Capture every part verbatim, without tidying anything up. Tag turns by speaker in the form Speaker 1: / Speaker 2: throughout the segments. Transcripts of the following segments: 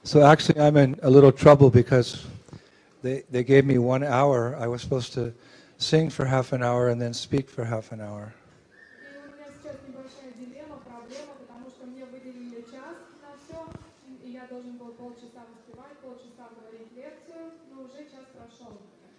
Speaker 1: So actually I'm in a little trouble because they, they gave me one hour. I was supposed to sing for half an hour and then speak for half an hour.
Speaker 2: И у меня сейчас небольшая дилемма, проблема, потому что мне выделили час на все, и я должен был полчаса выступать, полчаса говорить лекцию, но уже час прошел.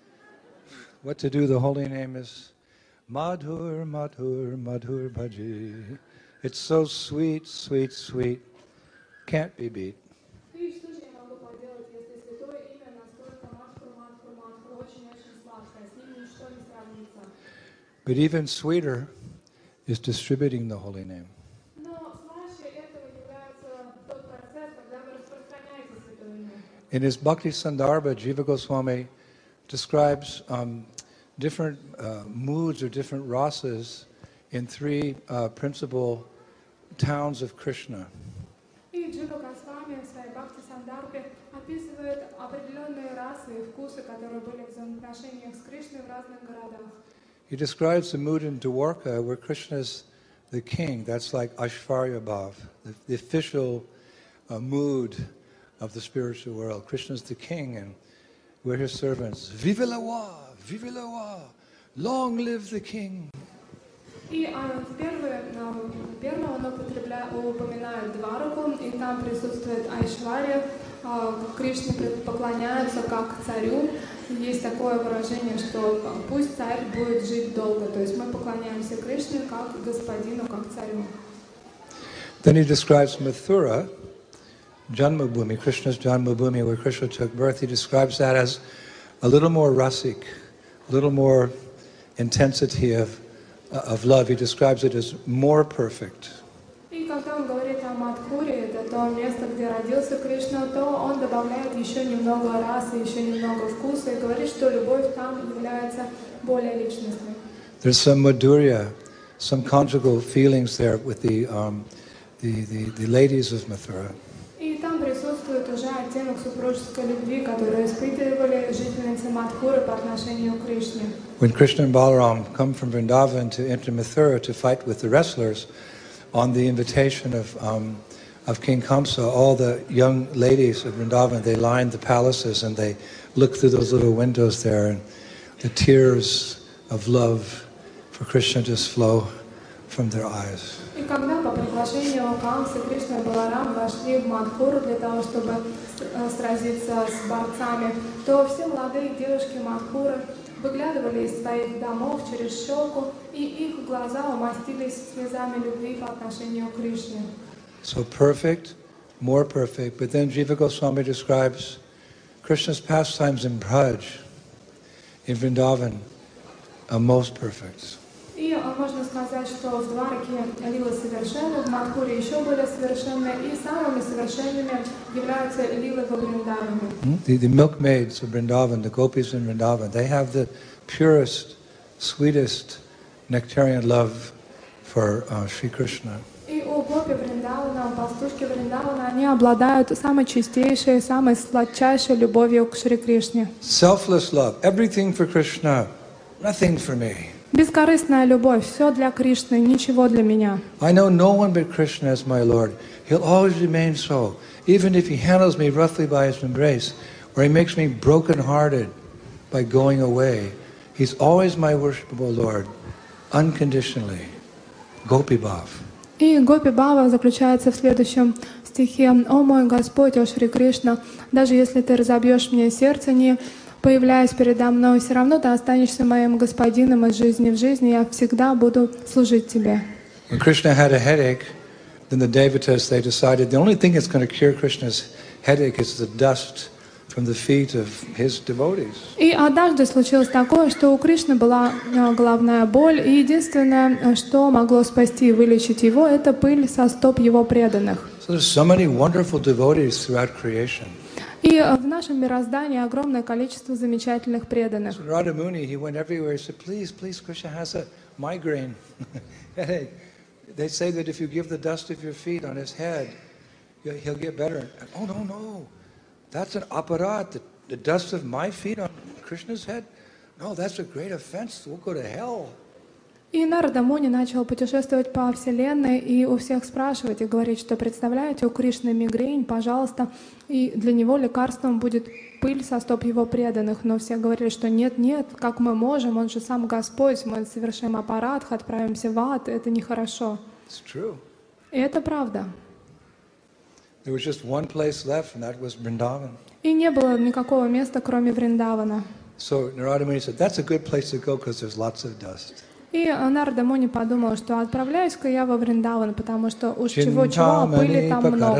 Speaker 1: What to do? The holy name is Madhur, Madhur, Madhur Bhaji. It's so sweet, sweet, sweet. Can't be beat.
Speaker 2: И что же я могу поделать, если святое имя настолько Мадхур, Мадхур, Мадхур, очень-очень сладкое, с ним ничто не сравнится.
Speaker 1: But even sweeter is distributing the holy name.
Speaker 2: Но слаще этого является тот процесс, когда вы распространяете святое имя.
Speaker 1: In his Bhakti Sandarbha, Jiva Goswami describes um, different uh, moods or different rasas in three uh, principal towns of Krishna.
Speaker 2: И Джива Госвами в своей Бхакти Сандарбе описывает определенные расы и вкусы, которые были в взаимоотношениях с Кришной в разных городах.
Speaker 1: He describes the mood in Dwarka where Krishna is the king. That's like Aishvarya Bhav, the, the official uh, mood of the spiritual world. Krishna is the king and we're his servants. Vive la roi, vive la roi, long live the king.
Speaker 2: И а, в первое, а, первое он употребля, упоминает Двараку, и там присутствует Айшвария, а, Кришне поклоняются как царю. Есть такое выражение, что пусть царь будет жить долго. То есть мы поклоняемся Кришне как господину, как царю.
Speaker 1: Then he describes Mathura, Janmabhumi, Krishna's Janmabhumi, where Krishna took birth. He describes that as a little more rasik, a little more intensity of, uh, of love. He describes it as more perfect.
Speaker 2: И когда он говорит о Мадхуре, это то место, где родился Кришна, то он добавляет еще немного расы, еще немного вкуса и говорит, что любовь там является более личностной.
Speaker 1: There's some madhurya, some conjugal feelings there with the, um, the, the, the ladies of Mathura.
Speaker 2: И там присутствует уже оттенок супружеской любви, которую испытывали жительницы Мадхуры по отношению к Кришне.
Speaker 1: When Krishna and Balaram come from Vrindavan to enter Mathura to fight with the wrestlers, on the invitation of um, of King Kamsa, all the young ladies of Vrindavan, they lined the palaces and they looked through those little windows there, and the tears of love for Krishna just flow from their eyes.
Speaker 2: И когда по приглашению Камсы, Кришна и Баларам вошли в Мадхуру для того, чтобы сразиться с борцами, то все молодые девушки Мадхуры выглядывали из своих домов через щелку, и их глаза умастились слезами любви по отношению к Кришне.
Speaker 1: So perfect, more perfect. But then Jiva Goswami describes Krishna's pastimes in Braj, in Vrindavan, are most perfect.
Speaker 2: И можно сказать, что в Двараке лилы совершенны, в Мадхуре еще более совершенны, и самыми совершенными являются лилы во Вриндаване.
Speaker 1: The, the milkmaids of Vrindavan, the gopis in Vrindavan, they have the purest, sweetest nectarian love for uh, Sri Krishna.
Speaker 2: И у гопи Вриндавана, у пастушки Вриндавана, они обладают самой чистейшей, самой сладчайшей любовью к Шри Кришне.
Speaker 1: Selfless love, everything for Krishna, nothing for me.
Speaker 2: Бескорыстная любовь, все для Кришны, ничего для меня.
Speaker 1: I know no one but Krishna as my Lord. He'll always remain so, even if he handles me roughly by his embrace, or he makes me broken-hearted by going away. He's always my worshipable Lord, unconditionally. Gopi Bhav.
Speaker 2: И Гопи Бхава заключается в следующем стихе. «О мой Господь, о Шри Кришна, даже если ты разобьешь мне сердце, не появляясь передо мной, все равно ты останешься моим господином из жизни в жизни, я всегда буду служить тебе».
Speaker 1: When Krishna had a headache, then the devatas, they decided the only thing that's going to cure Krishna's headache is the dust from the feet of his devotees.
Speaker 2: И однажды случилось такое, что у Кришны была головная боль, и единственное, что могло спасти и вылечить его, это пыль со стоп его преданных.
Speaker 1: So there's so many wonderful devotees throughout creation.
Speaker 2: И в нашем мироздании огромное количество замечательных преданных.
Speaker 1: So Radha Muni, he went everywhere. He said, "Please, please, Krishna has a migraine headache. They say that if you give the dust of your feet on his head, he'll get better." And, oh no, no, that's an aparat. The, the dust of my feet on Krishna's head? No, that's a great offense. We'll go to hell.
Speaker 2: И Нарада Муни начал путешествовать по Вселенной и у всех спрашивать и говорить, что представляете, у Кришны мигрень, пожалуйста, и для него лекарством будет пыль со стоп его преданных. Но все говорили, что нет, нет, как мы можем, он же сам Господь, мы совершим аппаратх, отправимся в ад, это нехорошо. И это правда.
Speaker 1: There was just one place left, and that was Vrindavan.
Speaker 2: И не было никакого места, кроме Вриндавана.
Speaker 1: So Narada Muni said, that's a good place to go because there's lots of dust.
Speaker 2: И Нарада Муни подумал, что отправляюсь-ка я во Вриндаван, потому что уж чего-чего, а пыли там много.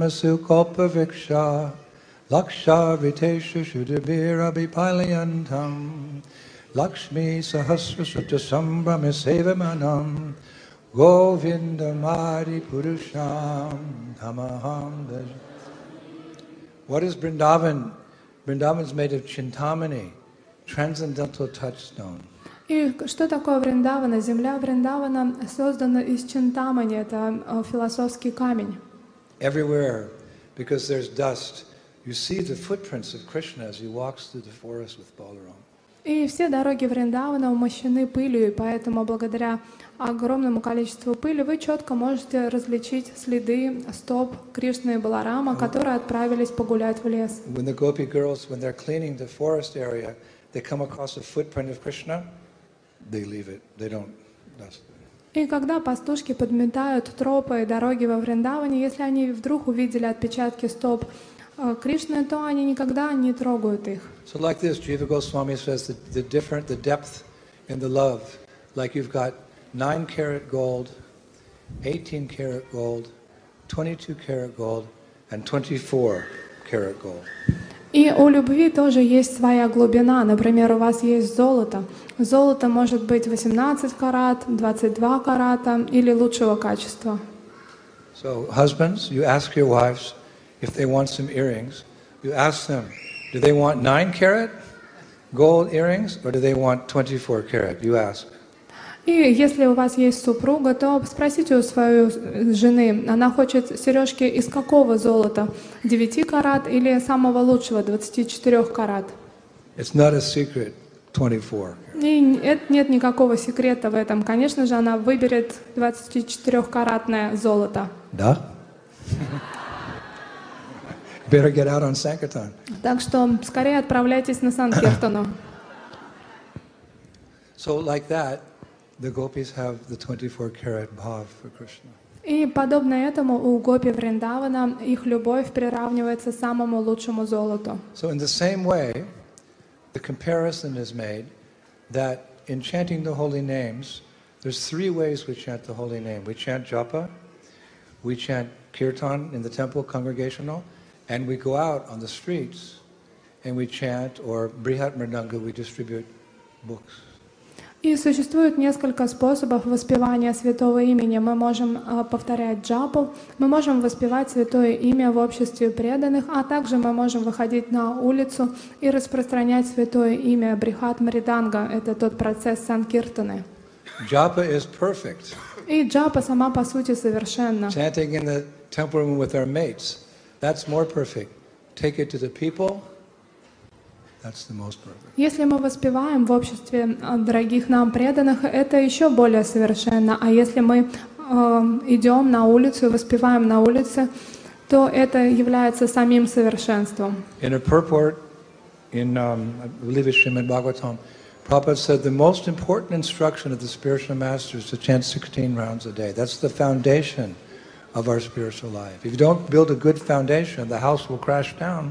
Speaker 1: What is Vrindavan? Vrindavan is made of Chintamani, transcendental touchstone.
Speaker 2: И что такое Вриндавана? Земля Вриндавана создана из Чинтамани, это философский камень.
Speaker 1: Everywhere, because there's dust, you see the footprints of Krishna as he walks through the forest with Balaram.
Speaker 2: И все дороги Вриндавана умощены пылью, и поэтому благодаря огромному количеству пыли вы четко можете различить следы стоп Кришны и Баларама, которые отправились погулять в лес.
Speaker 1: When the Gopi girls, when they're cleaning the forest area, they come across a footprint of Krishna, they leave it. They don't dust it.
Speaker 2: И когда пастушки подметают тропы и дороги во Вриндаване, если они вдруг увидели отпечатки стоп Кришны, то они никогда не трогают их.
Speaker 1: So like this, Jiva Goswami says that the different, the depth in the love, like you've got nine karat gold, eighteen karat gold, twenty-two karat gold, and twenty-four karat gold.
Speaker 2: И у любви тоже есть своя глубина. Например, у вас есть золото. Золото может быть восемнадцать карат, двадцать два карата или лучшего качества.
Speaker 1: So husbands, you ask your wives if they want some earrings. You ask them, do they want nine carat gold earrings or do they want twenty-four carat? You ask.
Speaker 2: И если у вас есть супруга, то спросите у своей жены, она хочет сережки из какого золота? девять карат или самого лучшего, двадцать четыре карат?
Speaker 1: It's not a secret, twenty-four.
Speaker 2: И нет никакого секрета в этом. Конечно же, она выберет двадцатичетырёхкаратное золото.
Speaker 1: Да? Better get out on Sankirtan.
Speaker 2: Так что скорее отправляйтесь на Санкиртану.
Speaker 1: So like that, the gopis have the twenty-four karat bhav for Krishna.
Speaker 2: И подобно этому у гопи Вриндавана их любовь приравнивается самому лучшему золоту.
Speaker 1: So in the same way, the comparison is made that in chanting the holy names, there's three ways we chant the holy name. We chant japa, we chant kirtan in the temple congregational, and we go out on the streets and we chant, or Brihat Mridanga, we distribute books.
Speaker 2: И существует несколько способов воспевания святого имени. Мы можем uh, повторять джапу, мы можем воспевать святое имя в обществе преданных, а также мы можем выходить на улицу и распространять святое имя Брихат Мриданга. Это тот процесс санкиртаны.
Speaker 1: Japa is perfect.
Speaker 2: И джапа сама по сути совершенна.
Speaker 1: Chanting in the temple room with our mates, that's more perfect. Take it to the people. That's the most perfect.
Speaker 2: Если мы воспеваем в обществе дорогих нам преданных, это еще более совершенно. А если мы э, идем на улицу и воспеваем на улице, то это является самим совершенством.
Speaker 1: In a purport, in um, I believe it's Srimad Bhagavatam, Prabhupada said the most important instruction of the spiritual master is to chant sixteen rounds a day. That's the foundation of our spiritual life. If you don't build a good foundation, the house will crash down.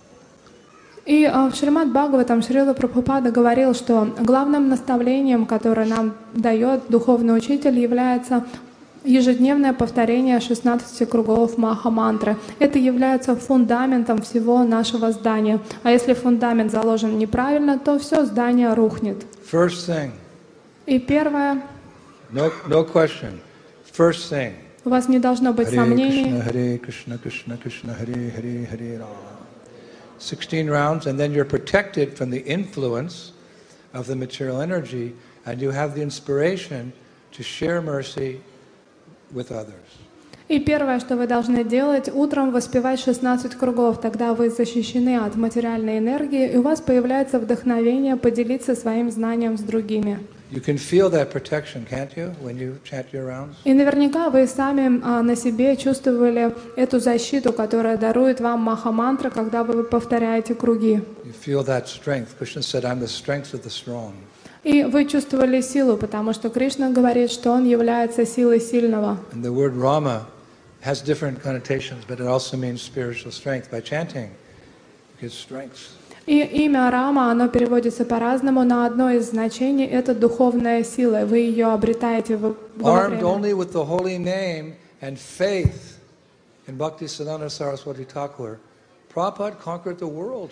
Speaker 2: И в Шримад Бхагаватам Шрила Прабхупада говорил, что главным наставлением, которое нам дает духовный учитель, является ежедневное повторение шестнадцати кругов Маха-мантры. Это является фундаментом всего нашего здания. А если фундамент заложен неправильно, то все здание рухнет.
Speaker 1: First thing.
Speaker 2: И первое.
Speaker 1: No, no question. First thing.
Speaker 2: У вас не должно быть сомнений.
Speaker 1: Hare Krishna, Krishna Krishna, Hare Hare, Hare Rama. sixteen rounds, and then you're protected from the influence of the material energy, and you have the inspiration to share mercy with others.
Speaker 2: И первое, что вы должны делать, утром воспевать шестнадцать кругов, тогда вы защищены от материальной энергии, и у вас появляется вдохновение поделиться своим знанием с другими.
Speaker 1: You can feel that protection, can't you, when you chant your rounds?
Speaker 2: И наверняка вы сами а, на себе чувствовали эту защиту, которая дарует вам маха-мантра, когда вы повторяете круги.
Speaker 1: You feel that strength. Krishna said, I'm the strength of the strong.
Speaker 2: И вы чувствовали силу, потому что Кришна говорит, что он является силой сильного.
Speaker 1: And the word Rama has different connotations, but it also means spiritual strength. By chanting, you get strength.
Speaker 2: И имя Рама, оно переводится по-разному, но одно из значений — это духовная сила. Вы ее обретаете в
Speaker 1: Armed only with the holy name and faith in Bhaktisiddhanta Saraswati Thakur, Prabhupada conquered the world.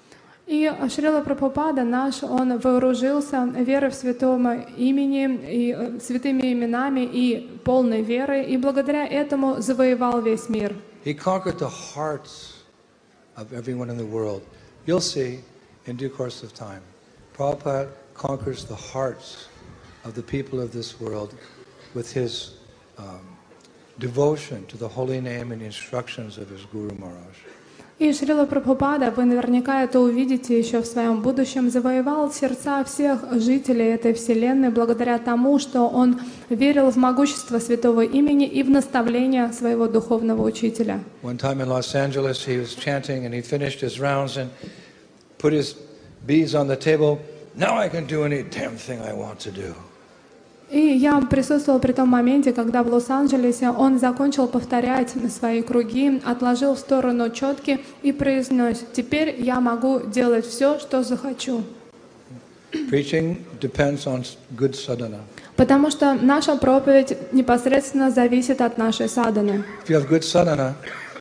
Speaker 2: И Шрила Прабхупада наш, он вооружился верой в святом имени, и святыми именами и полной верой, и благодаря этому завоевал весь мир.
Speaker 1: He conquered the hearts of everyone in the world. You'll see in due course of time. Prabhupada conquers the hearts of the people of this world with his um, devotion to the holy name and instructions of his Guru Maharaj.
Speaker 2: И Шрила Прабхупада, вы наверняка это увидите еще в своем будущем, завоевал сердца всех жителей этой вселенной благодаря тому, что он верил в могущество святого имени и в наставления своего духовного учителя.
Speaker 1: One time in Los Angeles, he was chanting and he finished his rounds and put his beads on the table. Now I can do any damn thing I want to do.
Speaker 2: И я присутствовала при том моменте, когда в Лос-Анджелесе он закончил повторять свои круги, отложил в сторону четки и произнес: «Теперь я могу делать все, что захочу».
Speaker 1: Preaching depends on good sadhana.
Speaker 2: Потому что наша проповедь непосредственно зависит от нашей садханы.
Speaker 1: If you have good sadhana,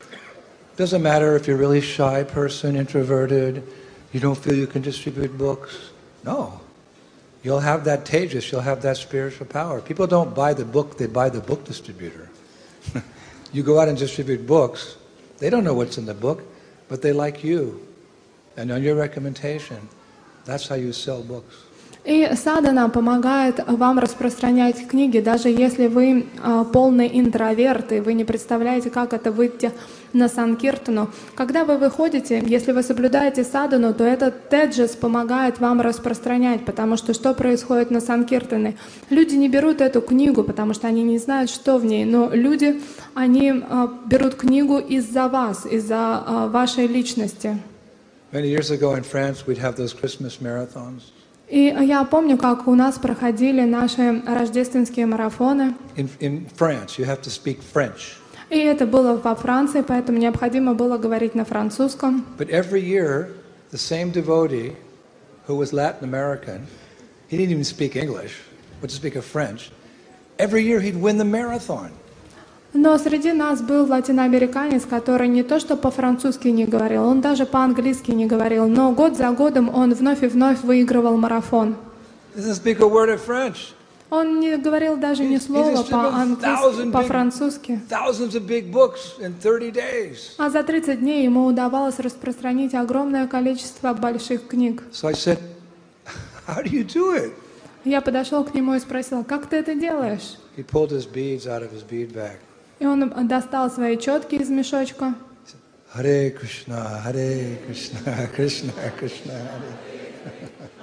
Speaker 1: it doesn't matter if you're a really shy person, introverted, you don't feel you can distribute books. No. You'll have that tejas, you'll have that spiritual power. People don't buy the book, they buy the book distributor. You go out and distribute books, they don't know what's in the book, but they like you. And on your recommendation, that's how you sell books.
Speaker 2: И садхана помогает вам распространять книги, даже если вы а, полный интроверт, и вы не представляете, как это выйти на санкиртану. Когда вы выходите, если вы соблюдаете садхану, то этот теджес помогает вам распространять, потому что что происходит на санкиртане? Люди не берут эту книгу, потому что они не знают, что в ней, но люди, они а, берут книгу из-за вас, из-за а, вашей личности.
Speaker 1: Many years ago in France, we'd have those Christmas marathons.
Speaker 2: И я помню, как у нас проходили наши рождественские марафоны.
Speaker 1: In, in France, you have to speak French.
Speaker 2: И это было во Франции, поэтому необходимо было говорить на французском.
Speaker 1: But every year, the same devotee, who was Latin American, he didn't even speak English, but to speak of French, every year he'd win the marathon.
Speaker 2: Но среди нас был латиноамериканец, который не то что по-французски не говорил, он даже по-английски не говорил, но год за годом он вновь и вновь выигрывал марафон.
Speaker 1: Doesn't speak a word of French.
Speaker 2: Он не говорил даже ни слова по-английски, по-французски.
Speaker 1: Thousands of big books in thirty days.
Speaker 2: А за тридцать дней ему удавалось распространить огромное количество больших книг.
Speaker 1: So I said, how do you do it?
Speaker 2: Я подошел к нему и спросил: как ты это делаешь?
Speaker 1: He pulled his beads out of his bead bag.
Speaker 2: И он достал свои четки из мешочка.
Speaker 1: Hare Krishna, Hare Krishna, Krishna Krishna, Hare.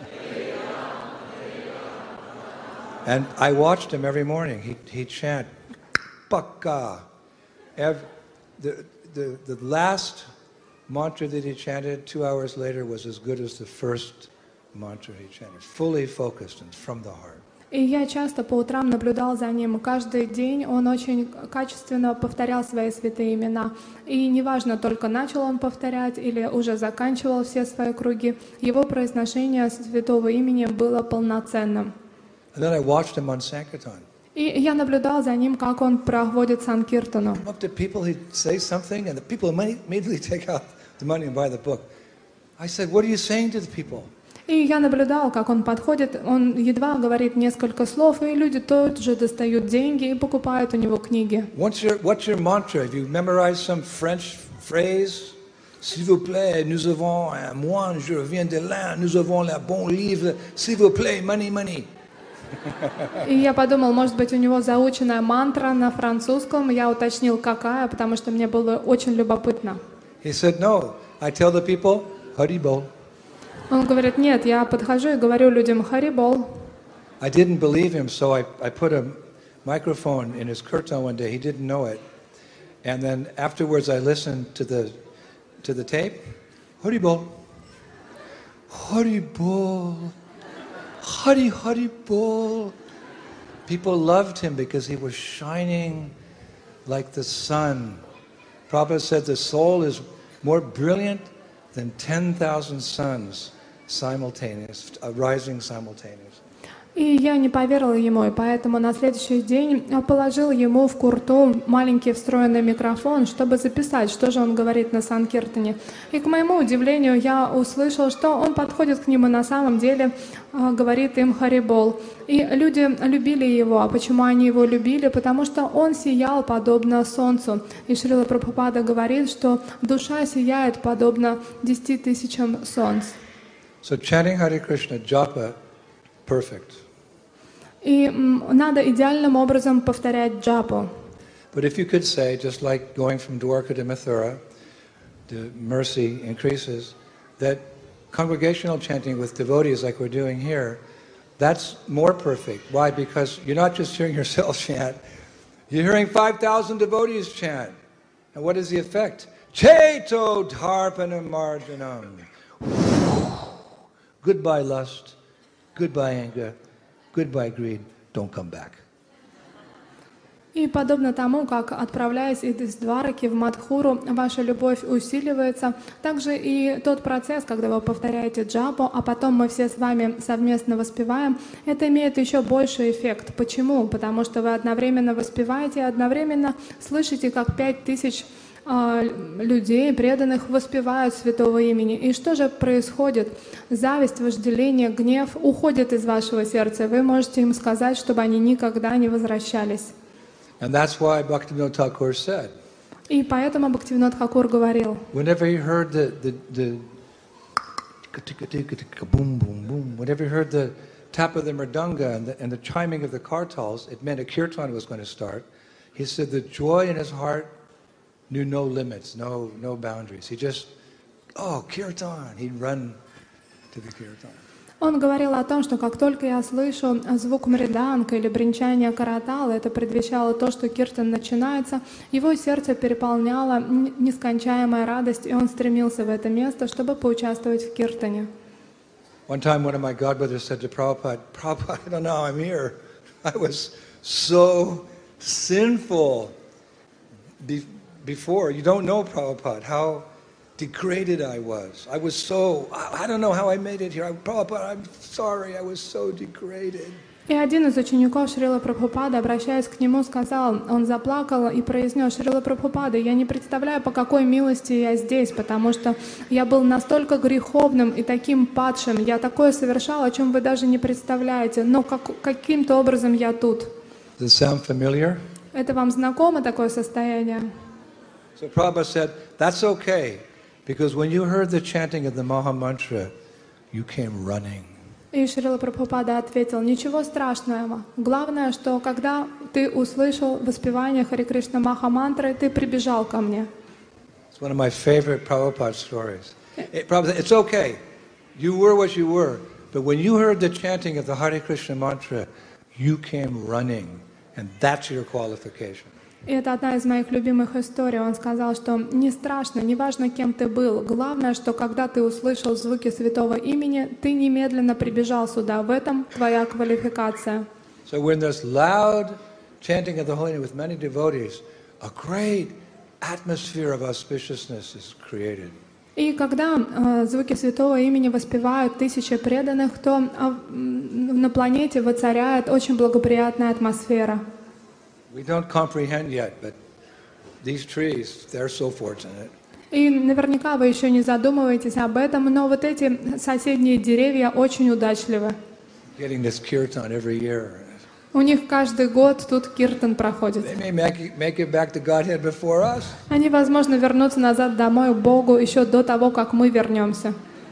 Speaker 1: And I watched him every morning. He he'd chant, Pakka. Every, the, the the last mantra that he chanted two hours later was as good as the first mantra he chanted, fully focused and from the heart.
Speaker 2: И я часто по утрам наблюдал за ним. Каждый день он очень качественно повторял свои святые имена. И неважно, только начал он повторять или уже заканчивал все свои круги, его произношение святого имени было полноценным.
Speaker 1: And then I watched him on Sankirtan.
Speaker 2: И я наблюдал за ним, как он проводит санкиртану.
Speaker 1: Up to people, he'd say something, and the people immediately take out the money and buy the book. I said, "What are you saying to the people?"
Speaker 2: И я наблюдал, как он подходит, он едва говорит несколько слов, и люди тут же достают деньги и покупают у него книги.
Speaker 1: What's your, what's your mantra? Have you memorized some French phrase? S'il vous plaît, nous avons un moine, je viens de là, nous avons le bon livre. S'il vous plaît, money, money.
Speaker 2: И я подумал, может быть, у него заученная мантра на французском. Я уточнил, какая, потому что мне было очень любопытно.
Speaker 1: He said, no, I tell the people, Haribol.
Speaker 2: Он говорит: нет, я подхожу и говорю людям Харибол.
Speaker 1: I didn't believe him, so I, I put a microphone in his kirtan one day. He didn't know it. And then afterwards I listened to the to the tape. Hari Bol. Hari Bol. Hari Hari Bol. People loved him because he was shining like the sun. Prabhupada said the soul is more brilliant than ten thousand suns simultaneous, uh, rising simultaneously.
Speaker 2: И я не поверила ему, и поэтому на следующий день положил ему в курту маленький встроенный микрофон, чтобы записать, что же он говорит на Санкиртане. И к моему удивлению я услышала, что он подходит к ним и на самом деле э, говорит им Харибол. И люди любили его. А почему они его любили? Потому что он сиял подобно солнцу. И Шрила Прабхупада говорит, что душа сияет подобно десяти тысячам солнц.
Speaker 1: So chanting Hare Krishna, japa, perfect.
Speaker 2: И надо идеальным образом повторять джапу.
Speaker 1: But if you could say, just like going from Dwarka to Mathura, the mercy increases, that congregational chanting with devotees like we're doing here, that's more perfect. Why? Because you're not just hearing yourself chant, you're hearing five thousand devotees chant. And what is the effect? Cheto dharpanam marjanam. Goodbye lust, goodbye anger, goodbye greed, don't come back.
Speaker 2: И подобно тому, как, отправляясь из Двараки в Мадхуру, ваша любовь усиливается, также и тот процесс, когда вы повторяете джапу, а потом мы все с вами совместно воспеваем, это имеет еще больший эффект. Почему? Потому что вы одновременно воспеваете и одновременно слышите, как пять тысяч людей, преданных, воспевают святого имени. И что же происходит? Зависть, вожделение, гнев уходят из вашего сердца. Вы можете им сказать, чтобы они никогда не возвращались.
Speaker 1: And that's why Bhaktivinoda Thakur said,
Speaker 2: И поэтому Бхактивинод Тхакур говорил,
Speaker 1: whenever he heard the, the, the boom, boom, boom, whenever he heard the tap of the mridanga and the, and the chiming of the kartals, it meant a kirtan was going to start. He said the joy in his heart knew no limits, no no boundaries. He just, oh, kirtan, he'd run to the kirtan.
Speaker 2: Он говорил о том, что как только я слышу звук мриданга или бренчание каратала, это предвещало то, что киртан начинается, его сердце переполняло нескончаемая радость, и он стремился в это место, чтобы поучаствовать в киртане.
Speaker 1: One time one of my godbrothers said to Prabhupada, Prabhupada, I don't know how I'm here. I was so sinful be- before. You don't know, Prabhupada, how degraded I was. I was so, I don't know how I made it here. I, Prabhupada, I'm sorry, I was so degraded.
Speaker 2: И один из учеников Шрила Прабхупады, обращаясь к нему, сказал, он заплакал и произнес: Шрила Прабхупада, я не представляю, по какой милости я здесь, потому что я был настолько греховным и таким падшим, я такое совершал, о чем вы даже не представляете, но как, каким-то образом я тут.
Speaker 1: Does it sound familiar?
Speaker 2: Это вам знакомо, такое состояние?
Speaker 1: So Prabhupada said, that's okay, because when you heard the chanting of the Maha Mantra, you came running.
Speaker 2: И Шрила Прабхупада ответил: ничего страшного. Главное, что когда ты услышал воспевание Харе Кришна Маха Мантры, ты прибежал ко мне.
Speaker 1: It's one of my favorite Prabhupada stories. It, Prabhupada said, it's okay, you were what you were, but when you heard the chanting of the Hare Krishna Mantra, you came running, and that's your qualification.
Speaker 2: И это одна из моих любимых историй. Он сказал, что не страшно, не важно, кем ты был. Главное, что когда ты услышал звуки святого имени, ты немедленно прибежал сюда. В этом твоя квалификация.
Speaker 1: So when there's loud chanting of the holy name with many devotees, a great atmosphere of auspiciousness is created.
Speaker 2: И когда э, звуки святого имени воспевают тысячи преданных, то э, на планете воцаряет очень благоприятная атмосфера.
Speaker 1: We don't comprehend yet, but these trees, they're so fortunate.
Speaker 2: И наверняка вы еще не задумываетесь об этом, но вот эти соседние деревья очень удачливы.
Speaker 1: Getting this kirtan every year.
Speaker 2: У них каждый год тут киртан проходит.
Speaker 1: They may make it, make it back to Godhead before us.
Speaker 2: Они, возможно, вернутся назад домой к Богу еще до того, как мы вернемся.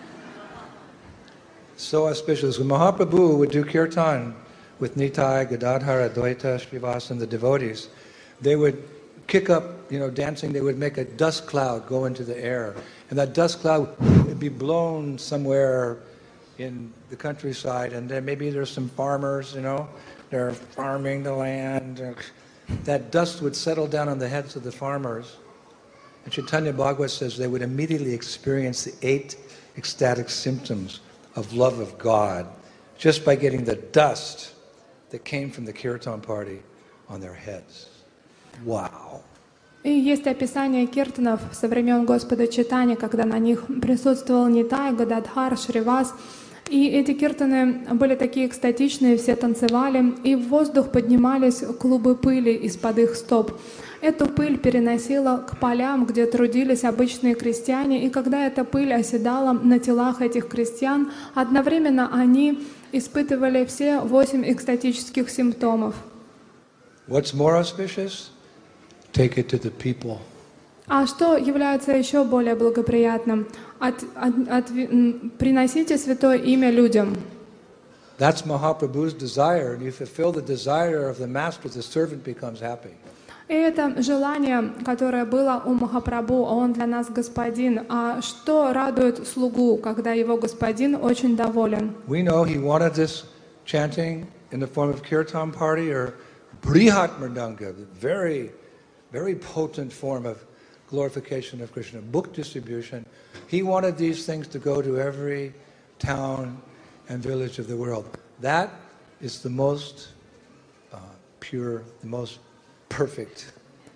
Speaker 1: So auspicious. When Mahaprabhu would do kirtan with Nitai, Gadadhara, Advaita, Srivas, and the devotees, they would kick up, you know, dancing, they would make a dust cloud go into the air. And that dust cloud would be blown somewhere in the countryside, and then maybe there's some farmers, you know, they're farming the land. That dust would settle down on the heads of the farmers. And Chaitanya Bhagavat says they would immediately experience the eight ecstatic symptoms of love of God just by getting the dust that came from the kirtan party on their heads. Wow.
Speaker 2: И есть описание киртанов со времен Господа Чайтаньи, когда на них присутствовал Нитай, Гададхар, Шривас. И эти киртаны были такие экстатичные, все танцевали, и в воздух поднимались клубы пыли из-под их стоп. Эту пыль переносила к полям, где трудились обычные крестьяне, и когда эта пыль оседала на телах этих крестьян, одновременно они испытывали все восемь экстатических симптомов.
Speaker 1: What's more auspicious? Take it to the people.
Speaker 2: А что является еще более благоприятным? От, от, от, приносите святое имя людям.
Speaker 1: That's Mahaprabhu's desire, and you fulfill the desire of the master, the servant becomes happy.
Speaker 2: И это желание, которое было у Махапрабху, он для нас господин. А что радует слугу, когда его господин очень доволен?
Speaker 1: We know he wanted this chanting in the form of kirtan party or brihat mridanga, very, very potent form of glorification of Krishna, book distribution. He wanted these things to go to every town and village of the world. That is the most uh, pure, the most perfect.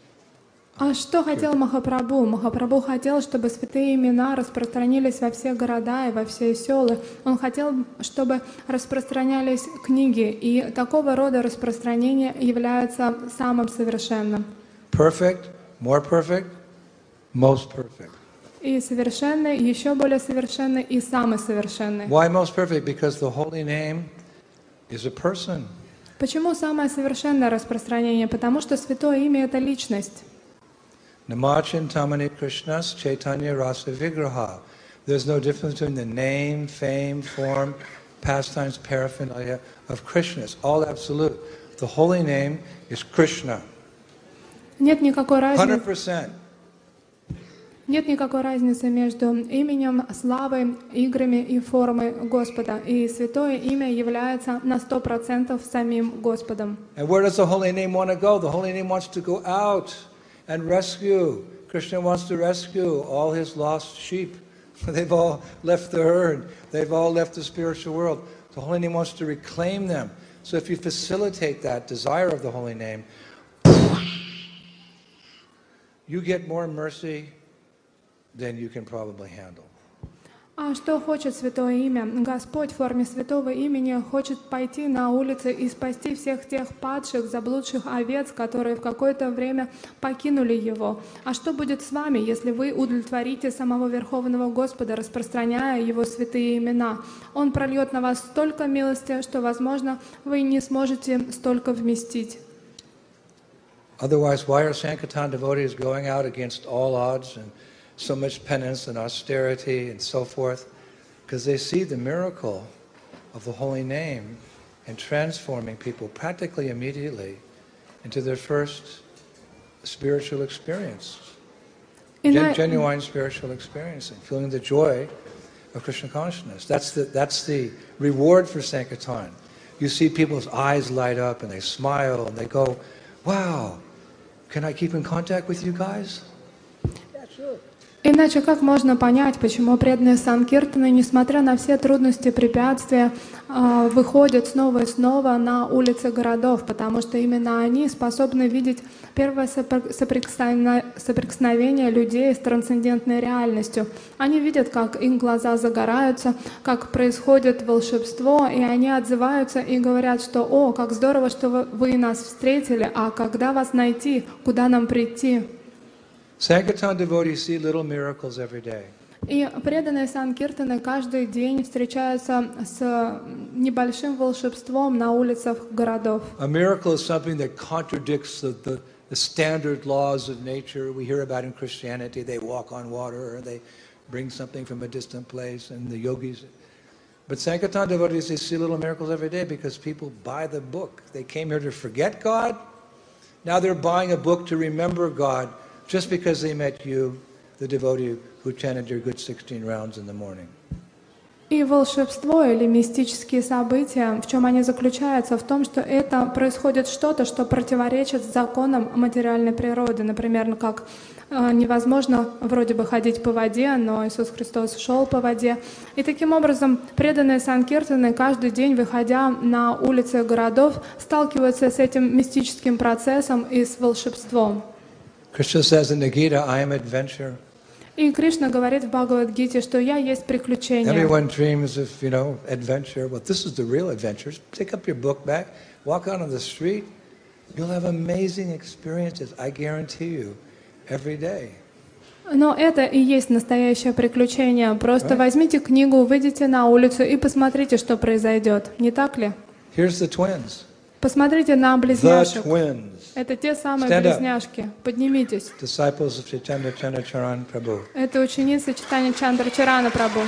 Speaker 2: А что хотел Махапрабху? Махапрабху хотел, чтобы святые имена распространились во все города и во все села. Он хотел, чтобы распространялись книги, и такого рода распространение является самым совершенным.
Speaker 1: Perfect, more perfect, most perfect.
Speaker 2: И совершенный, еще более совершенный, и самый совершенный.
Speaker 1: Why most perfect? Because the holy name is a person.
Speaker 2: Почему самое совершенное распространение? Потому что святое имя — это личность.
Speaker 1: Namachintamani Krishnas Chaitanya Rasa Vigraha. There's no difference between the name, fame, form, pastimes, paraphernalia of Krishna. It's all absolute. The holy name is Krishna.
Speaker 2: Нет никакой
Speaker 1: one hundred
Speaker 2: разницы.
Speaker 1: percent.
Speaker 2: Нет никакой разницы между именем, славой, играми и формой Господа. И святое имя является на сто процентов самим Господом.
Speaker 1: And where does the holy name want to go? The holy name wants to go out and rescue. Krishna wants to rescue all his lost sheep. They've all left the herd. They've all left the spiritual world. The holy name wants to reclaim them. So if you facilitate that desire of the holy name, you get more mercy than you can probably handle.
Speaker 2: А что хочет святое имя? Господь в форме святого имени хочет пойти на улицы и спасти всех тех падших, заблудших овец, которые в какое-то время покинули Его. А что будет с вами, если вы удовлетворите самого Верховного Господа, распространяя Его святые имена? Он прольет на вас столько милости, что, возможно, вы не сможете столько вместить.
Speaker 1: Otherwise, why are Sankirtan devotees going out against all odds and so much penance and austerity and so forth? Because they see the miracle of the holy name and transforming people practically immediately into their first spiritual experience, Gen- genuine spiritual experience, and feeling the joy of Krishna consciousness. That's the, that's the reward for Sankirtan. You see people's eyes light up and they smile and they go, wow, can I keep in contact with you guys? Yeah, sure.
Speaker 2: Иначе как можно понять, почему преданные Санкиртаны, несмотря на все трудности, препятствия, выходят снова и снова на улицы городов? Потому что именно они способны видеть первое соприкосновение людей с трансцендентной реальностью. Они видят, как их глаза загораются, как происходит волшебство, и они отзываются и говорят, что «О, как здорово, что вы нас встретили, а когда вас найти, куда нам прийти?»
Speaker 1: Sankirtan devotees see little miracles every day.
Speaker 2: И преданные Санкиртаны каждый день встречаются с небольшим волшебством на улицах городов.
Speaker 1: A miracle is something that contradicts the, the, the standard laws of nature we hear about in Christianity. They walk on water, or they bring something from a distant place, and the yogis. But Sankirtan devotees, they see little miracles every day because people buy the book. They came here to forget God. Now they're buying a book to remember God. Just because they met you, the devotee who chanted your good sixteen rounds in the morning.
Speaker 2: И волшебство или мистические события, в чем они заключаются? В том, что это происходит что-то, что противоречит законам материальной природы. Например, ну как э, невозможно вроде бы ходить по воде, но Иисус Христос шел по воде. И таким образом преданные Санкиртаны каждый день, выходя на улицы городов, сталкиваются с этим мистическим процессом и с волшебством.
Speaker 1: Krishna says in the Gita, I am adventure.
Speaker 2: И Кришна говорит в Бхагавад-гите, что я есть приключение.
Speaker 1: Everyone dreams of, you know, adventure. Well, this is the real adventure. Take up your book back, walk out on the street. You'll have amazing experiences, I guarantee you, every day.
Speaker 2: Но это и есть настоящее приключение. Просто
Speaker 1: Right.
Speaker 2: возьмите книгу, выйдите на улицу и посмотрите, что произойдет. Не так ли?
Speaker 1: Here's the twins.
Speaker 2: Посмотрите на
Speaker 1: The
Speaker 2: близняшек.
Speaker 1: twins.
Speaker 2: Это те самые
Speaker 1: Stand up.
Speaker 2: близняшки. Поднимитесь.
Speaker 1: Disciples of Chaitanya Chandracharan Prabhu.
Speaker 2: Это ученицы Чайтанья Чандрачарана Прабху.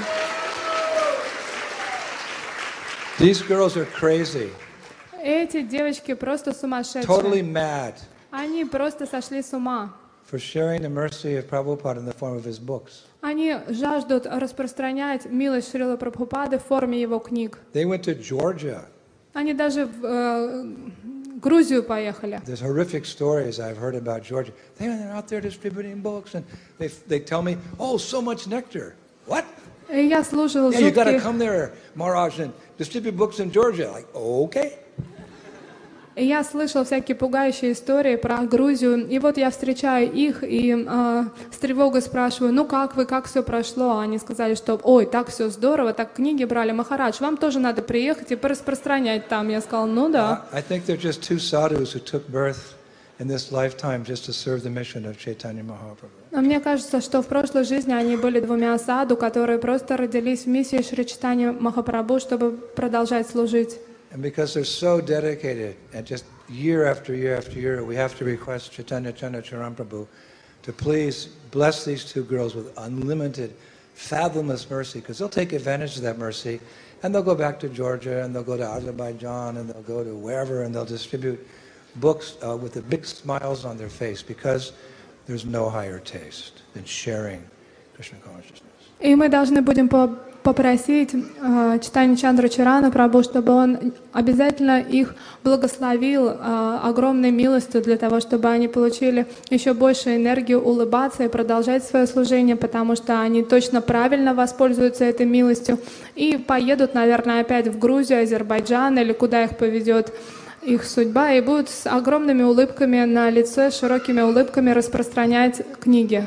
Speaker 1: These girls are crazy,
Speaker 2: Эти девочки просто
Speaker 1: totally
Speaker 2: сумасшедшие.
Speaker 1: mad
Speaker 2: Они просто сошли с ума.
Speaker 1: for sharing the mercy of Prabhupada in the form of his books.
Speaker 2: Они жаждут распространять милость Шрилы Прабхупады в форме его книг.
Speaker 1: They went to Georgia.
Speaker 2: Они даже в э, Грузию поехали.
Speaker 1: There's horrific stories I've heard about Georgia. They're out there distributing books, and they they tell me, "Oh, so much nectar." What?
Speaker 2: И я слушала
Speaker 1: Yeah, you got to
Speaker 2: жуткие...
Speaker 1: come there, Maharaj, and distribute books in Georgia. Like, okay.
Speaker 2: И я слышала всякие пугающие истории про Грузию. И вот я встречаю их и э, с тревогой спрашиваю, ну как вы, как все прошло? Они сказали, что ой, так все здорово, так книги брали. Махарадж, вам тоже надо приехать и пораспространять там. Я сказала, ну да.
Speaker 1: I think they're just two sadhus who took birth in this lifetime just to serve the mission of Chaitanya Mahaprabhu.
Speaker 2: Но мне кажется, что в прошлой жизни они были двумя саду, которые просто родились в миссии Шри Чайтаньи Махапрабху, чтобы продолжать служить.
Speaker 1: And because they're so dedicated, and just year after year after year, we have to request Chaitanya Chandracharan Prabhu to please bless these two girls with unlimited, fathomless mercy, because they'll take advantage of that mercy, and they'll go back to Georgia, and they'll go to Azerbaijan, and they'll go to wherever, and they'll distribute books uh, with the big smiles on their face, because there's no higher taste than sharing Krishna consciousness.
Speaker 2: И мы должны будем по попросить э, Чайтанья Чандрачарана Прабху, чтобы он обязательно их благословил э, огромной милостью для того, чтобы они получили еще больше энергии улыбаться и продолжать свое служение, потому что они точно правильно воспользуются этой милостью и поедут, наверное, опять в Грузию, Азербайджан или куда их поведет их судьба, и будут с огромными улыбками на лице, широкими улыбками распространять книги.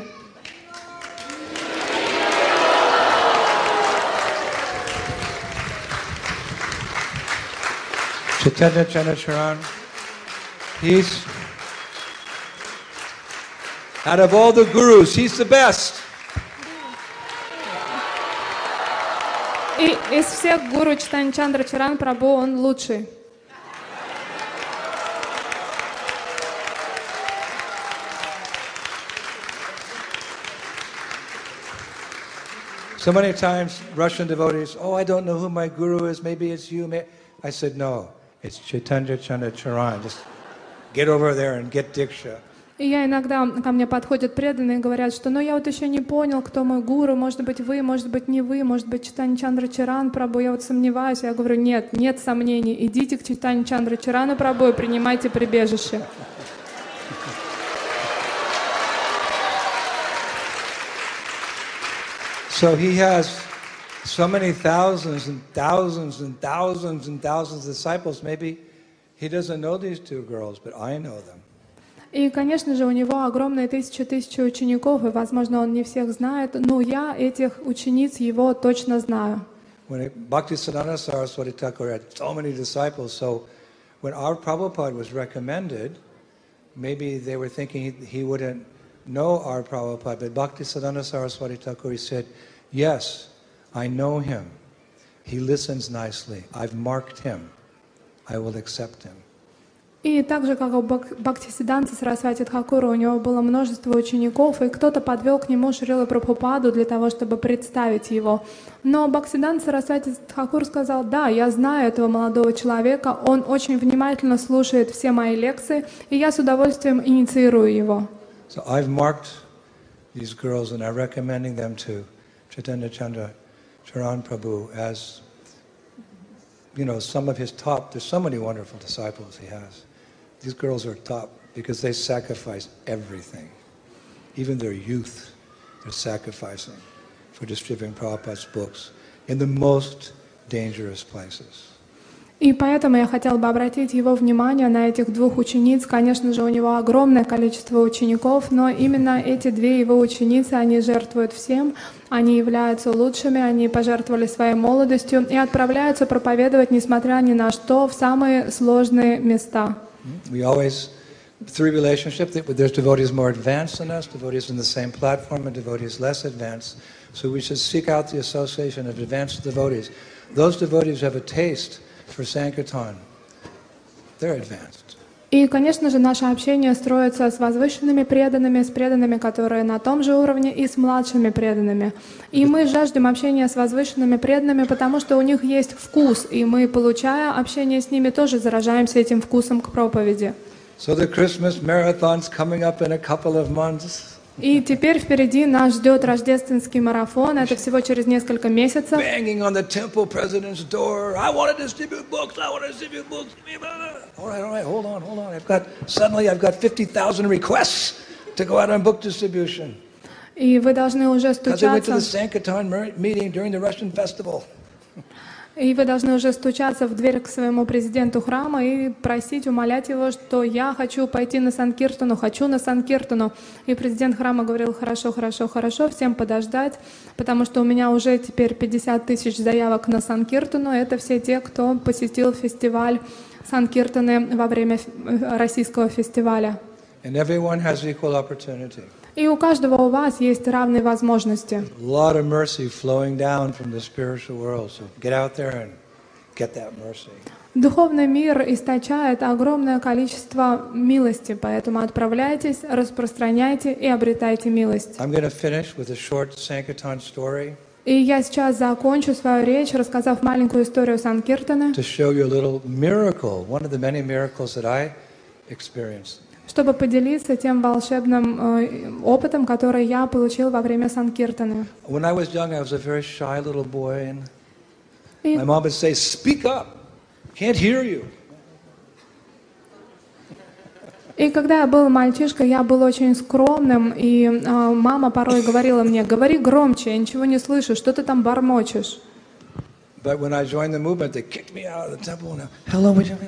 Speaker 1: Chaitanya Chandracharan, he's, out of all the gurus, he's the best.
Speaker 2: И из всех гуру Чайтанья Чандрачаран Прабху он лучший.
Speaker 1: So many times Russian devotees, oh, I don't know who my guru is, maybe it's you. May I said, no, it's Chaitanya Chandracharan. Just get over there and get Diksha.
Speaker 2: И я иногда, ко мне подходят преданные и говорят, что ну я вот еще не понял, кто мой гуру, может быть вы, может быть не вы, может быть Чайтанья Чандрачаран Прабху, я вот сомневаюсь. Я говорю, нет, нет сомнений, идите к Чайтанье Чандрачарану Прабху и принимайте прибежище.
Speaker 1: So he has so many thousands and thousands and thousands and thousands of disciples. Maybe he doesn't know these two girls, but I know them.
Speaker 2: И, конечно же, у него огромные тысячи-тысячи учеников, и, возможно, он не всех знает, но я этих учениц его точно знаю.
Speaker 1: When Bhaktisiddhanta Saraswati Thakur had so many disciples, so when our Prabhupada was recommended, maybe they were thinking he, he wouldn't know our Prabhupada, but Bhaktisiddhanta Saraswati Thakur, he said, yes, I know him. He listens nicely. I've marked him. I will accept him.
Speaker 2: И так же, как у Бхактисиддханты Сарасвати Тхакура, у него было множество учеников, и кто-то подвел к нему Шрилу Прабхупаду для того, чтобы представить его. Но Бхактисиддханта Сарасвати Тхакур сказал, да, я знаю этого молодого человека, он очень внимательно слушает все мои лекции, и я с удовольствием инициирую его.
Speaker 1: So I've marked these girls and I'm recommending them to Chaitanya Chandra Charan Prabhu as, you know, some of his top, there's so many wonderful disciples he has. These girls are top because they sacrifice everything. Even their youth, they're sacrificing for distributing Prabhupada's books in the most dangerous places.
Speaker 2: И поэтому я хотела бы обратить его внимание на этих двух учениц. Конечно же, у него огромное количество учеников, но именно эти две его ученицы, они жертвуют всем, они являются лучшими, они пожертвовали своей молодостью и отправляются проповедовать, несмотря ни на что, в самые сложные места.
Speaker 1: We always, through relationship, there's devotees more advanced than us, devotees in the same platform, and devotees less advanced. So we should seek out the association of advanced devotees. Those devotees have a taste for Sankirtan. They're advanced.
Speaker 2: И, конечно же, наше общение строится с возвышенными преданными, с преданными, которые на том же уровне, и с младшими преданными. И мы жаждем общения с возвышенными преданными, потому что у них есть вкус, и мы, получая общение с ними, тоже заражаемся этим вкусом к проповеди.
Speaker 1: So the Christmas marathon's coming up in a couple of months.
Speaker 2: И теперь впереди нас ждет рождественский марафон. Это всего через несколько месяцев.
Speaker 1: Banging on the temple president's door. I want to distribute books. I want to distribute books. All right, all right, hold on, hold on. I've got suddenly I've got fifty thousand requests to go out on book distribution.
Speaker 2: И вы должны уже
Speaker 1: Because I went to the
Speaker 2: стучаться.
Speaker 1: Sankirtan meeting during the Russian festival.
Speaker 2: И вы должны уже стучаться в дверь к своему президенту храма и просить, умолять его, что я хочу пойти на Санкиртану, хочу на Санкиртану. И президент храма говорил: хорошо, хорошо, хорошо, всем подождать, потому что у меня уже теперь пятьдесят тысяч заявок на Санкиртану. Это все те, кто посетил фестиваль Санкиртаны во время российского фестиваля.
Speaker 1: And everyone has equal opportunity.
Speaker 2: И у каждого у вас есть равные возможности.
Speaker 1: A lot of mercy flowing down from the spiritual world. So get out there and get that mercy.
Speaker 2: Духовный мир источает огромное количество милости, поэтому отправляйтесь, распространяйте и обретайте милость.
Speaker 1: I'm going to finish with a short Sankirtan story.
Speaker 2: И я сейчас закончу свою речь, рассказав маленькую историю Санкиртаны,
Speaker 1: To show you a little miracle, one of the many miracles that I experienced.
Speaker 2: чтобы поделиться тем волшебным э, опытом, который я получил во время Санкиртаны.
Speaker 1: When I was young, I was a very shy little boy, and
Speaker 2: И,
Speaker 1: my mom would say, "Speak up, can't hear you."
Speaker 2: и когда я был мальчишкой, я был очень скромным, и э, мама порой говорила мне: говори громче, я ничего не слышу, что ты там бормочешь.
Speaker 1: But when I joined the movement, they kicked me out of the temple. And hello, would you?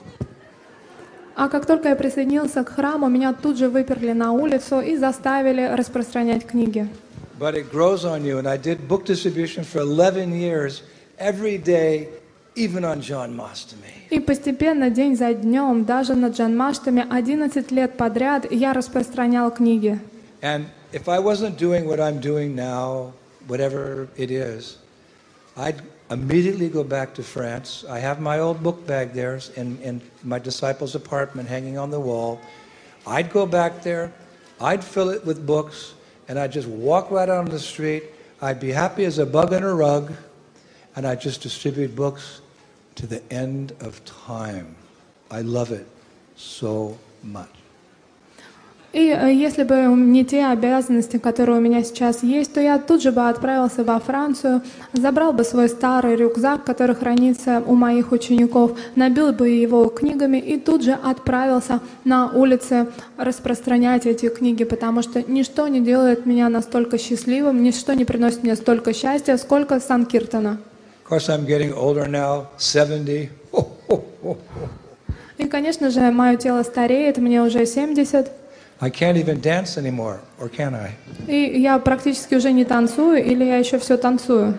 Speaker 2: А как только я присоединился к храму, меня тут же выперли на улицу и заставили распространять книги.
Speaker 1: But it grows on you, and I did book distribution for eleven years, every day, even on Janmashtami.
Speaker 2: И постепенно, день за днем, даже на Джанмаштами, одиннадцать лет подряд я распространял книги.
Speaker 1: And if I wasn't doing what I'm doing now, whatever it is, I'd immediately go back to France. I have my old book bag there in, in my disciples' apartment hanging on the wall. I'd go back there, I'd fill it with books, and I'd just walk right out on the street. I'd be happy as a bug in a rug, and I'd just distribute books to the end of time. I love it so much.
Speaker 2: И э, если бы не те обязанности, которые у меня сейчас есть, то я тут же бы отправился во Францию, забрал бы свой старый рюкзак, который хранится у моих учеников, набил бы его книгами и тут же отправился на улицы распространять эти книги, потому что ничто не делает меня настолько счастливым, ничто не приносит мне столько счастья, сколько Санкиртана.
Speaker 1: Of course, I'm getting older now, seventy. Ho, ho, ho, ho.
Speaker 2: И, конечно же, мое тело стареет, мне уже семьдесят.
Speaker 1: I can't even dance anymore, or can I?
Speaker 2: И я практически уже не танцую, или я еще все танцую.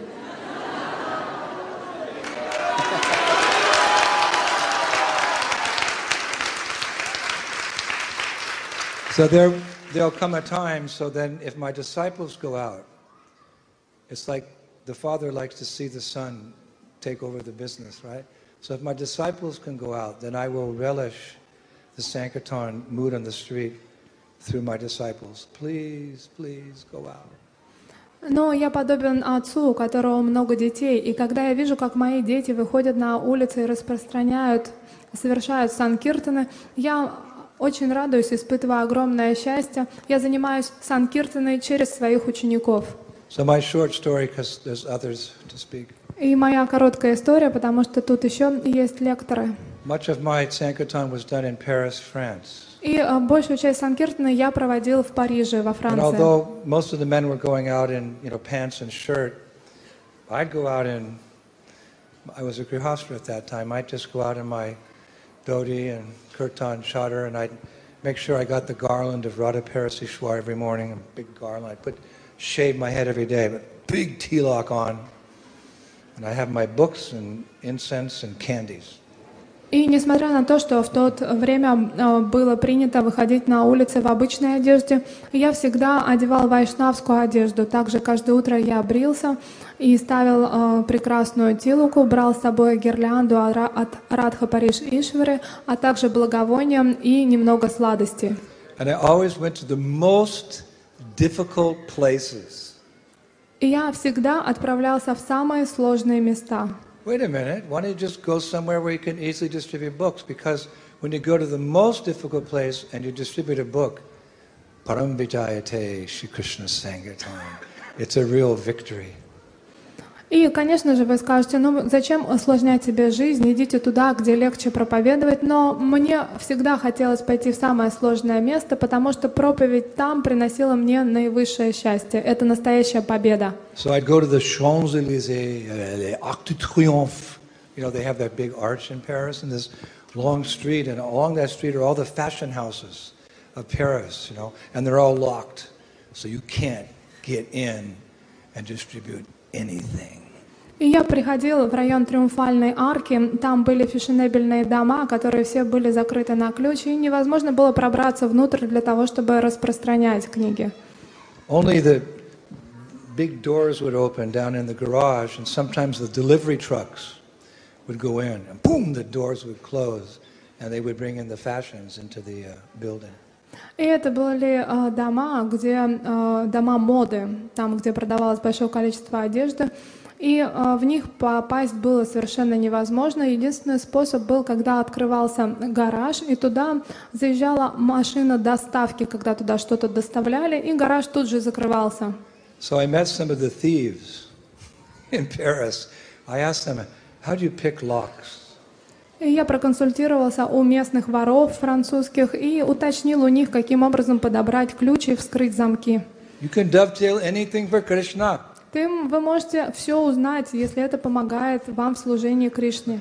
Speaker 1: So there, there'll come a time, so then if my disciples go out, it's like the father likes to see the son take over the business, right? So if my disciples can go out, then I will relish the Sankirtan mood on the street through my disciples. Please, please go out.
Speaker 2: Но я подобен отцу, у которого много детей, и когда я вижу, как мои дети выходят на улицы и распространяют, совершают санкиртаны, я очень радуюсь, испытываю огромное счастье. Я занимаюсь санкиртаной через своих учеников.
Speaker 1: So my short story, because there's others to speak.
Speaker 2: И моя короткая история, потому что тут еще есть лекторы.
Speaker 1: Much of my Sankirtan was done in Paris, France.
Speaker 2: И э, большую часть Санкиртана я проводил в Париже, во
Speaker 1: And
Speaker 2: Франции.
Speaker 1: although most of the men were going out in, you know, pants and shirt, I'd go out in, I was a grihastra at that time, I'd just go out in my dhoti and kirtan chadar, and I'd make sure I got the garland of Radha Parasishwar every morning, a big garland. I'd put, shave my head every day, but big tilak on. And I have my books and incense and candies.
Speaker 2: И несмотря на то, что в то время э, было принято выходить на улицы в обычной одежде, я всегда одевал вайшнавскую одежду. Также каждое утро я брился и ставил э, прекрасную тилуку, брал с собой гирлянду от Радха Париш Ишвары, а также благовония и немного сладостей.
Speaker 1: And I always went to the most difficult places.
Speaker 2: И я всегда отправлялся в самые сложные места.
Speaker 1: Wait a minute, why don't you just go somewhere where you can easily distribute books? Because when you go to the most difficult place and you distribute a book, Param Vijayate Shri Krishna Sankirtan, it's a real victory.
Speaker 2: И, конечно же, вы скажете, ну зачем усложнять себе жизнь, идите туда, где легче проповедовать, но мне всегда хотелось пойти в самое сложное место, потому что проповедь там приносила мне наивысшее счастье. Это настоящая победа.
Speaker 1: So I'd go to the Champs-Élysées, uh, the Arc de Triomphe. You know, they have that big arch in Paris, and this long street, and along that street are all the fashion houses of Paris, you know, and they're all locked, so you can't get in and distribute anything.
Speaker 2: И я приходила в район Триумфальной арки, там были фешенебельные дома, которые все были закрыты на ключ, и невозможно было пробраться внутрь для того, чтобы распространять книги.
Speaker 1: Only the big doors would open down in the garage, and sometimes the delivery trucks would go in, and boom, the doors would close, and they would bring in the fashions into the uh, building.
Speaker 2: И это были э, дома, где э, дома моды, там, где продавалось большое количество одежды, и э, в них попасть было совершенно невозможно. Единственный способ был, когда открывался гараж, и туда заезжала машина доставки, когда туда что-то доставляли, и гараж тут же закрывался.
Speaker 1: So I met some of the thieves in Paris. I asked them, how do you pick locks?
Speaker 2: И я проконсультировался у местных воров французских и уточнил у них, каким образом подобрать ключ и вскрыть замки.
Speaker 1: You can dovetail anything for Krishna.
Speaker 2: Ты, вы можете все узнать, если это помогает вам в служении Кришне.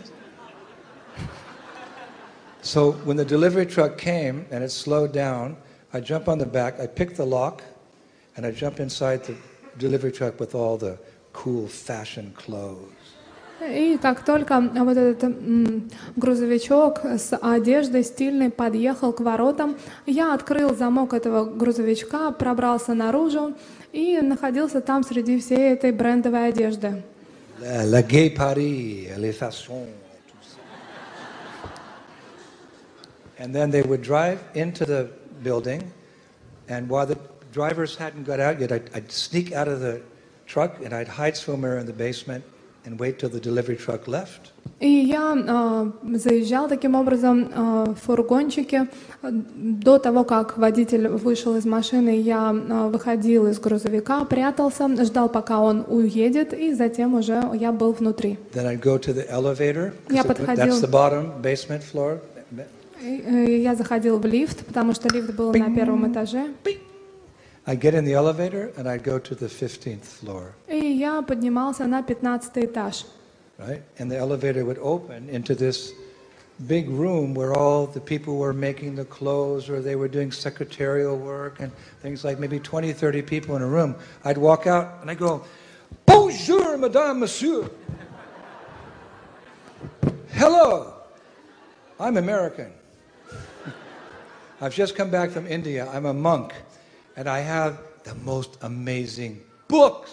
Speaker 1: So when the delivery truck came and it slowed down, I jump on the back, I pick the lock, and I jump inside the delivery truck with all the cool fashion clothes.
Speaker 2: И как только вот этот м, грузовичок с одеждой стильной подъехал к воротам, я открыл замок этого грузовичка, пробрался наружу и находился там среди всей этой брендовой одежды.
Speaker 1: La, la gay Paris, les façons, tout ça. And then they would drive into the building, and while the drivers hadn't got out yet, I'd, I'd sneak out of the truck and I'd hide somewhere in the basement and wait till the delivery truck left.
Speaker 2: И я э, заезжал таким образом э, в фургончике. До того, как водитель вышел из машины, я э, выходил из грузовика, прятался, ждал, пока он уедет, и затем уже я был внутри.
Speaker 1: Then I'd go to the elevator,
Speaker 2: Я
Speaker 1: 'cause it-
Speaker 2: подходил.
Speaker 1: that's the bottom, basement floor.
Speaker 2: И, э, я заходил в лифт, потому что лифт был на первом этаже.
Speaker 1: I'd get in the elevator and I'd go to the fifteenth floor,
Speaker 2: И я поднимался на пятнадцатый этаж.
Speaker 1: right? And the elevator would open into this big room where all the people were making the clothes or they were doing secretarial work and things like maybe twenty, thirty people in a room. I'd walk out and I'd go, "Bonjour, madame, monsieur. Hello, I'm American. I've just come back from India. I'm a monk. And I have the most amazing books."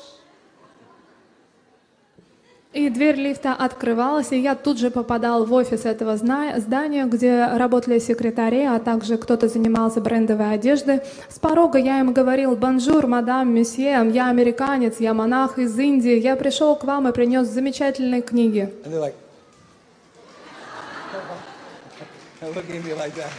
Speaker 2: И дверь лифта открывалась, и я тут же попадал в офис этого зна- здания, где работали секретари, а также кто-то занимался брендовой одеждой. С порога я им говорил: «Бонжур, мадам, месье, я американец, я монах из Индии, я пришел к вам и принес замечательные книги».
Speaker 1: And they're like, they're looking at me like that.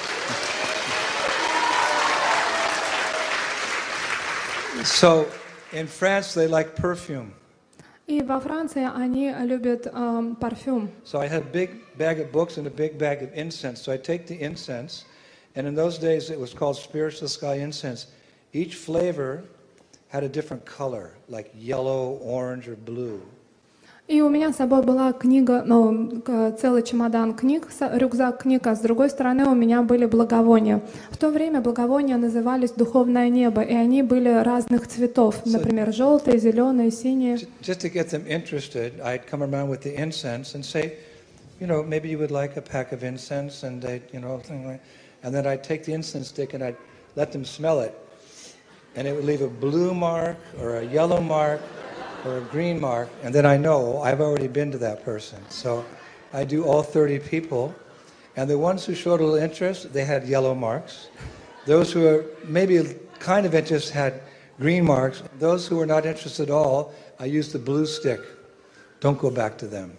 Speaker 1: So In France, they like perfume.
Speaker 2: И во Франции они любят эм, парфюм.
Speaker 1: So I had a big bag of books and a big bag of incense. So I take the incense, and in those days it was called Spiritual Sky incense. Each flavor had a different color, like yellow, orange, or blue.
Speaker 2: И у меня с собой была книга, ну, к- целый чемодан книг, с- рюкзак книг, а с другой стороны у меня были благовония. В то время благовония назывались «Духовное небо», и они были разных цветов, например, желтые, зеленые, синие.
Speaker 1: J- Just to get them interested, I'd come around with the incense and say, you know, maybe you would like a pack of incense, and they, you know, thing like, and then I'd take the incense stick and I'd let them smell it, and it would leave a blue mark or a yellow mark or a green mark, and then I know I've already been to that person. So I do all thirty people, and the ones who showed a little interest, they had yellow marks. Those who are maybe kind of interest had green marks. Those who were not interested at all, I used the blue stick. Don't go back to them.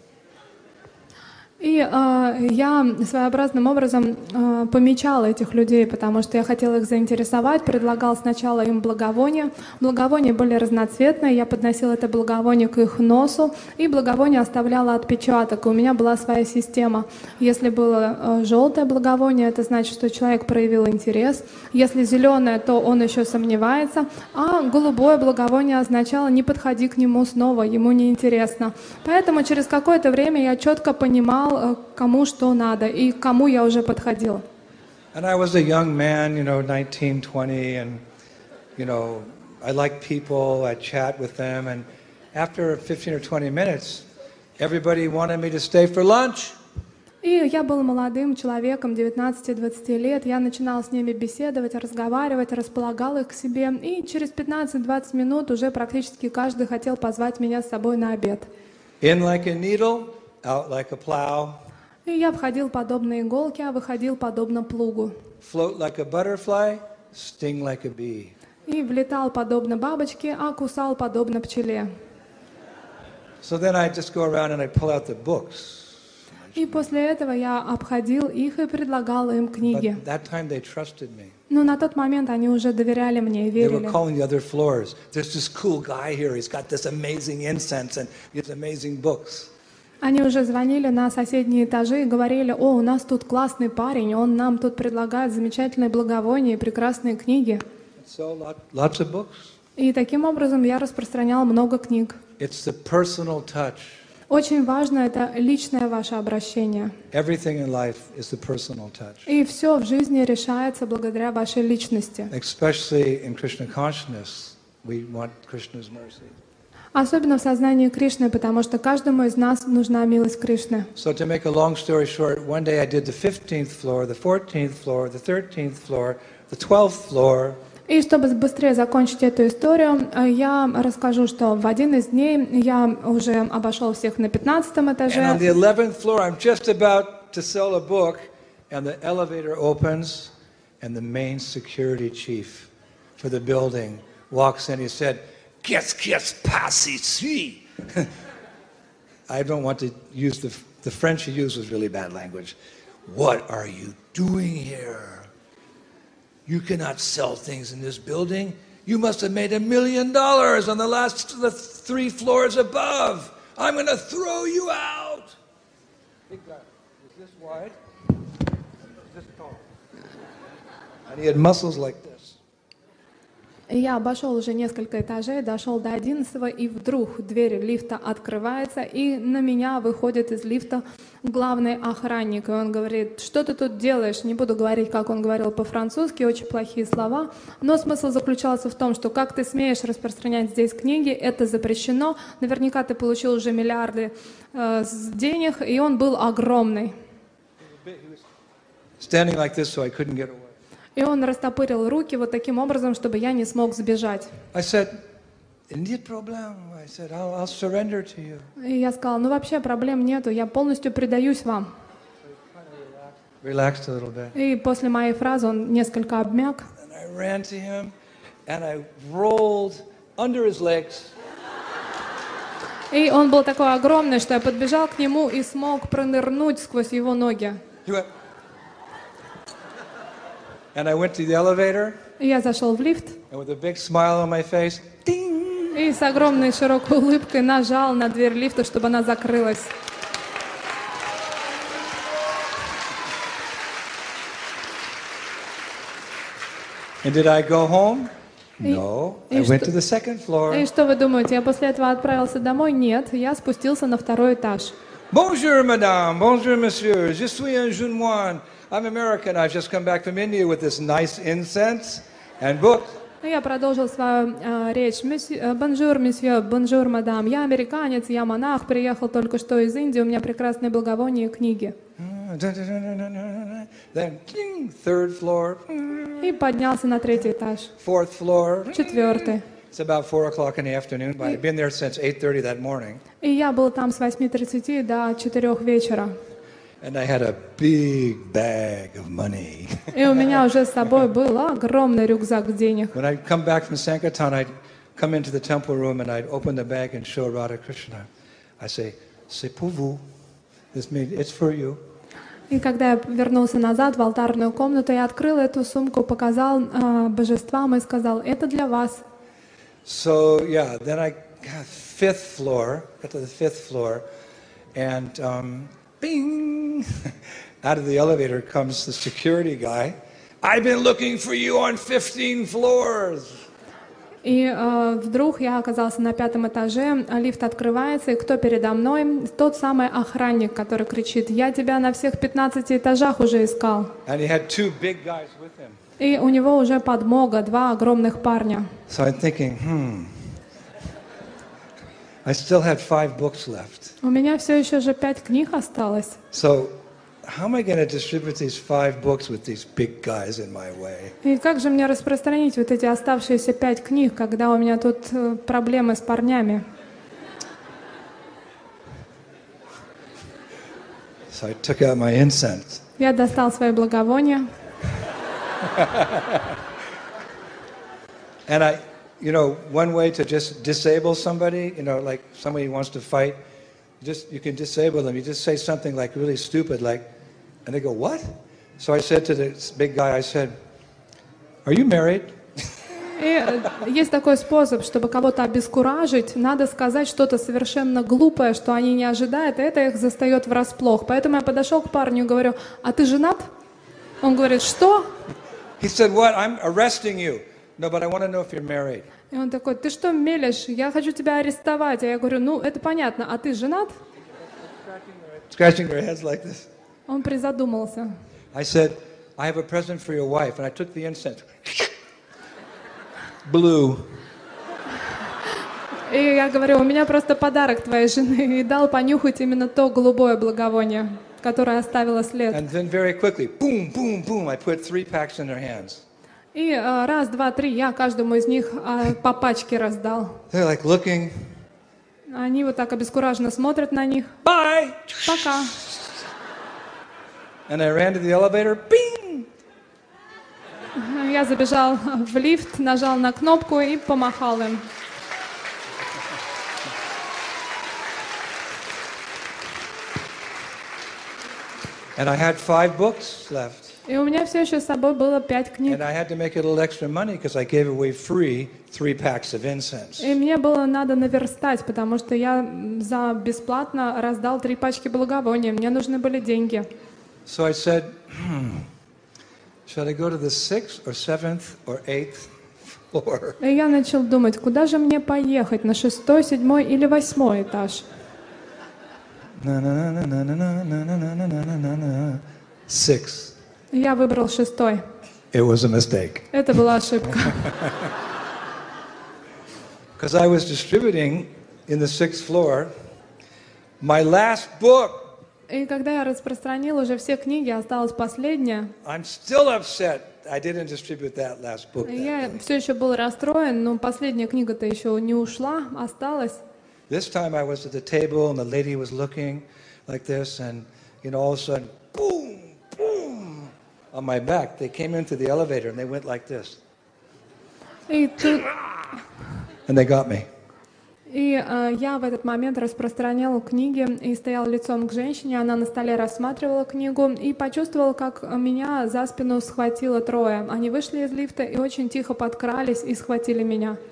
Speaker 2: И э, я своеобразным образом э, помечала этих людей, потому что я хотела их заинтересовать, предлагала сначала им благовония. Благовония были разноцветные, я подносила это благовоние к их носу, и благовоние оставляло отпечаток. И у меня была своя система. Если было э, желтое благовоние, это значит, что человек проявил интерес. Если зеленое, то он еще сомневается. А голубое благовоние означало «не подходи к нему снова, ему неинтересно». Поэтому через какое-то время я четко понимала, кому что надо и к кому я уже подходила.
Speaker 1: And I was a young man, you know, nineteen, twenty, and, you know, I like people, I chat with them, and after fifteen or twenty minutes, everybody wanted me to stay for lunch.
Speaker 2: И я был молодым человеком, девятнадцати-двадцати лет, я начинала с ними беседовать, разговаривать, располагала их к себе, и через пятнадцать-двадцать минут уже практически каждый хотел позвать меня с собой на обед.
Speaker 1: In like a needle, out like a plow,
Speaker 2: И я входил подобно иголке, а выходил подобно плугу.
Speaker 1: float like a butterfly, sting like a bee.
Speaker 2: И влетал подобно бабочке, а кусал подобно пчеле.
Speaker 1: So then I just go around and I pull out the books.
Speaker 2: И после этого я обходил их и предлагал им книги.
Speaker 1: But that time they trusted me.
Speaker 2: Но на тот момент они уже доверяли мне и
Speaker 1: They were
Speaker 2: верили.
Speaker 1: calling the other floors. There's this cool guy here. He's got this amazing incense and these amazing books.
Speaker 2: Они уже звонили на соседние этажи и говорили: «О, у нас тут классный парень, он нам тут предлагает замечательные благовония и прекрасные книги».
Speaker 1: So lot, lots of books.
Speaker 2: И таким образом я распространяла много книг.
Speaker 1: It's the personal touch.
Speaker 2: Очень важно это личное ваше обращение.
Speaker 1: Everything in life is the personal touch.
Speaker 2: И все в жизни решается благодаря вашей личности.
Speaker 1: Especially in Krishna consciousness, we want Krishna's mercy.
Speaker 2: Особенно в сознании Кришны, потому что каждому из нас нужна милость Кришны.
Speaker 1: So to make a long story short, one day I did the fifteenth floor, the fourteenth floor, the thirteenth floor, the twelfth floor.
Speaker 2: И чтобы быстрее закончить эту историю, я расскажу, что в один из дней я уже обошел всех на пятнадцатом
Speaker 1: And on
Speaker 2: этаже.
Speaker 1: the eleventh floor, I'm just about to sell a book, and the elevator opens, and the main security chief for the building walks in. He said, "Qu'est-ce qui se passe ici?" I don't want to use the, the French he used was really bad language. What are you doing here? You cannot sell things in this building. You must have made a million dollars on the last the three floors above. I'm going to throw you out. Big guy. Is this wide? Is this tall? And he had muscles like this.
Speaker 2: Я обошел уже несколько этажей, дошел до одиннадцатого, и вдруг дверь лифта открывается, и на меня выходит из лифта главный охранник. И он говорит: «Что ты тут делаешь?» Не буду говорить, как он говорил по-французски, очень плохие слова. Но смысл заключался в том, что как ты смеешь распространять здесь книги, это запрещено. Наверняка ты получил уже миллиарды э, денег, и он был огромный.
Speaker 1: Standing like this so I couldn't get away.
Speaker 2: И он растопырил руки вот таким образом, чтобы я не смог сбежать.
Speaker 1: I said, "Нет проблем." I said, I'll, I'll surrender to you.
Speaker 2: И я сказала: ну вообще проблем нету, я полностью предаюсь вам.
Speaker 1: Relaxed a little bit.
Speaker 2: И после моей фразы он несколько обмяк.
Speaker 1: And I ran to him, and I rolled under his legs.
Speaker 2: И он был такой огромный, что я подбежал к нему и смог пронырнуть сквозь его ноги.
Speaker 1: He went, and I went to the elevator,
Speaker 2: И я зашел в лифт,
Speaker 1: and with a big smile on my face, ding!
Speaker 2: И с огромной широкой улыбкой нажал на дверь лифта, чтобы она закрылась.
Speaker 1: And did I go home?
Speaker 2: И-
Speaker 1: No.
Speaker 2: и
Speaker 1: I went
Speaker 2: что-
Speaker 1: to the second floor.
Speaker 2: И что вы думаете, я после этого отправился домой? Нет, я спустился на второй этаж.
Speaker 1: Bonjour, madame. Bonjour, monsieur. Je suis un jeune moine. I'm American. I've just come back from India with this nice incense and books.
Speaker 2: И я продолжил свою э, речь. Бонжур, месье, бонжур, мадам. Я американец, я монах, приехал только что из Индии, у меня прекрасные благовония и книги.
Speaker 1: Then ding, third floor,
Speaker 2: И поднялся на третий этаж,
Speaker 1: fourth floor.
Speaker 2: четвертый.
Speaker 1: It's about four o'clock in the afternoon, but I've been there since eight thirty that morning.
Speaker 2: И я был там с восьми тридцати до четырёх вечера.
Speaker 1: And I had a big bag of money.
Speaker 2: И у меня уже с собой был огромный рюкзак денег.
Speaker 1: When I'd come back from Sankirtan, I'd come into the temple room and I'd open the bag and show Radha Krishna. I say, c'est pour vous. This means it's for you.
Speaker 2: И когда я вернулся назад в алтарную комнату, я открыл эту сумку, показал э, божествам и сказал, это для вас.
Speaker 1: So yeah, then I got fifth floor, got to the fifth floor, and um, bing, out of the elevator comes the security guy. I've been looking for you on fifteen floors.
Speaker 2: И э, вдруг я оказался на пятом этаже, лифт открывается, и кто передо мной? Тот самый охранник, который кричит, я тебя на всех пятнадцати этажах уже искал.
Speaker 1: And he had two big guys with him.
Speaker 2: И у него уже подмога, два огромных парня.
Speaker 1: So I'm thinking, hmm, I still had five books left.
Speaker 2: У меня все еще же пять книг осталось.
Speaker 1: So how am I going to distribute these five books with these big guys in my way?
Speaker 2: И как же мне распространить вот эти оставшиеся пять книг, когда у меня тут э, проблемы с парнями?
Speaker 1: So I took out my incense.
Speaker 2: Я достал свои благовония.
Speaker 1: And I, you know, one way to just disable somebody, you know, like somebody wants to fight, just you can disable them. You just say something like really stupid, like, and they go, what? So I said to this big guy, I said, are you married?
Speaker 2: И э, есть такой способ, чтобы кого-то обескуражить, надо сказать что-то совершенно глупое, что они не ожидают, и это их застает врасплох. Поэтому я подошел к парню и говорю, а ты женат? Он говорит, что?
Speaker 1: He said, what? I'm arresting you. No, but I want to know if you're married.
Speaker 2: И он такой, ты что мелешь? Я хочу тебя арестовать. А я говорю, ну это понятно, а ты женат?
Speaker 1: Scratching their heads like this.
Speaker 2: Он призадумался.
Speaker 1: I said, I have a present for your wife. And I took the incense. Blue.
Speaker 2: И я говорю, у меня просто подарок твоей жены. И дал понюхать именно то голубое благовоние, которое оставило след.
Speaker 1: And then very quickly, boom, boom, boom, I put three packs in their hands.
Speaker 2: И э, раз, два, три, я каждому из них э, по пачке раздал.
Speaker 1: They're like looking.
Speaker 2: Они вот так обескураженно смотрят на них.
Speaker 1: Bye.
Speaker 2: Пока.
Speaker 1: And I ran to the elevator. Bing.
Speaker 2: Я забежал в лифт, нажал на кнопку и помахал им.
Speaker 1: And I had five books left.
Speaker 2: И у меня все еще с собой было пять книг.
Speaker 1: And I had to make a little extra money because I gave away free three packs of incense.
Speaker 2: И мне было надо наверстать, потому что я м, за бесплатно раздал три пачки благовония. Мне нужны были деньги.
Speaker 1: So I said, hmm, should I go to the sixth or seventh or eighth floor?
Speaker 2: И я начал думать, куда же мне поехать, на шестой, седьмой или восьмой этаж.
Speaker 1: Na, na, na, na, na, na, na, na, na, na, na, na. Six.
Speaker 2: И я выбрал шестой.
Speaker 1: It was a mistake.
Speaker 2: Это была ошибка.
Speaker 1: Because I was distributing in the sixth floor my last book.
Speaker 2: И когда я распространил уже все книги, осталась последняя.
Speaker 1: I'm still upset I didn't distribute that last book.
Speaker 2: И
Speaker 1: that
Speaker 2: я
Speaker 1: day.
Speaker 2: все еще был расстроен, но последняя книга-то еще не ушла, осталась.
Speaker 1: This time I was at the table and the lady was looking like this, and you know, all of a sudden, boom, boom, on my back. They came into the elevator and they went like this,
Speaker 2: И, тут,
Speaker 1: and they got me.
Speaker 2: и э, я в этот момент распространял книги и стоял лицом к женщине, она на столе рассматривала книгу и почувствовала, как меня за спину схватило трое. Они вышли из лифта и очень тихо подкрались и схватили меня.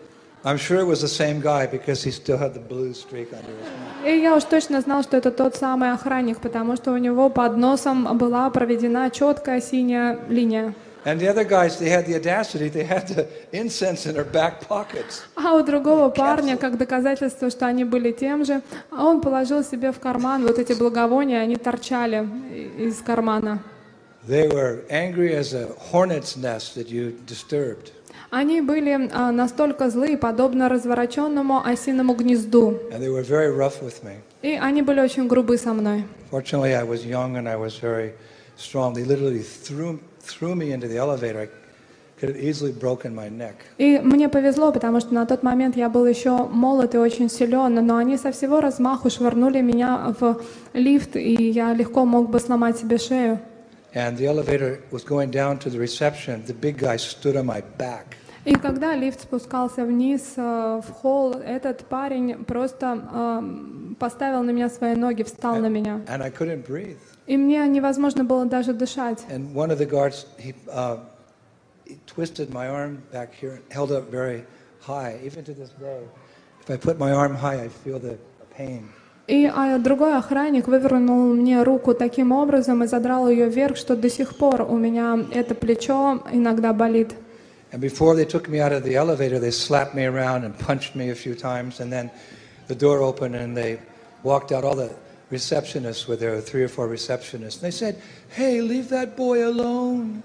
Speaker 1: I'm sure it was the same guy because he still had the blue streak under his nose.
Speaker 2: И я уж точно знал, что это тот самый охранник, потому что у него под носом была проведена четкая синяя линия.
Speaker 1: And the other guys, they had the audacity, they had the incense in their back pockets.
Speaker 2: А у другого парня, как доказательство, что они были тем же, он положил себе в карман вот эти благовония, они торчали из кармана.
Speaker 1: They were angry as a hornet's nest that you disturbed.
Speaker 2: Они были а, настолько злы, подобно развороченному осиному гнезду.
Speaker 1: And they were very rough with me.
Speaker 2: И они были очень грубы со мной.
Speaker 1: Fortunately, I was young and I was very strong. They literally threw, threw me into the elevator. I could have easily broken my neck.
Speaker 2: И мне повезло, потому что на тот момент я был еще молод и очень силен, но они со всего размаху швырнули меня в лифт, и я легко мог бы сломать себе шею.
Speaker 1: And the elevator was going down to the reception. The big guy stood on my back.
Speaker 2: И когда лифт спускался вниз э, в холл, этот парень просто э, поставил на меня свои ноги, встал на меня.
Speaker 1: And I couldn't breathe.
Speaker 2: И мне невозможно было даже дышать.
Speaker 1: And one of the guards, he, uh, he twisted my arm back here and held it up very high. Even to this day, if I put my arm high, I feel the pain.
Speaker 2: И а, другой охранник вывернул мне руку таким образом и задрал ее вверх, что до сих пор у меня это плечо иногда болит.
Speaker 1: And before they took me out of the elevator, they slapped me around and punched me a few times. And then the door opened and they walked out. All the receptionists were there, three or four receptionists. And they said, "Hey, leave that boy alone."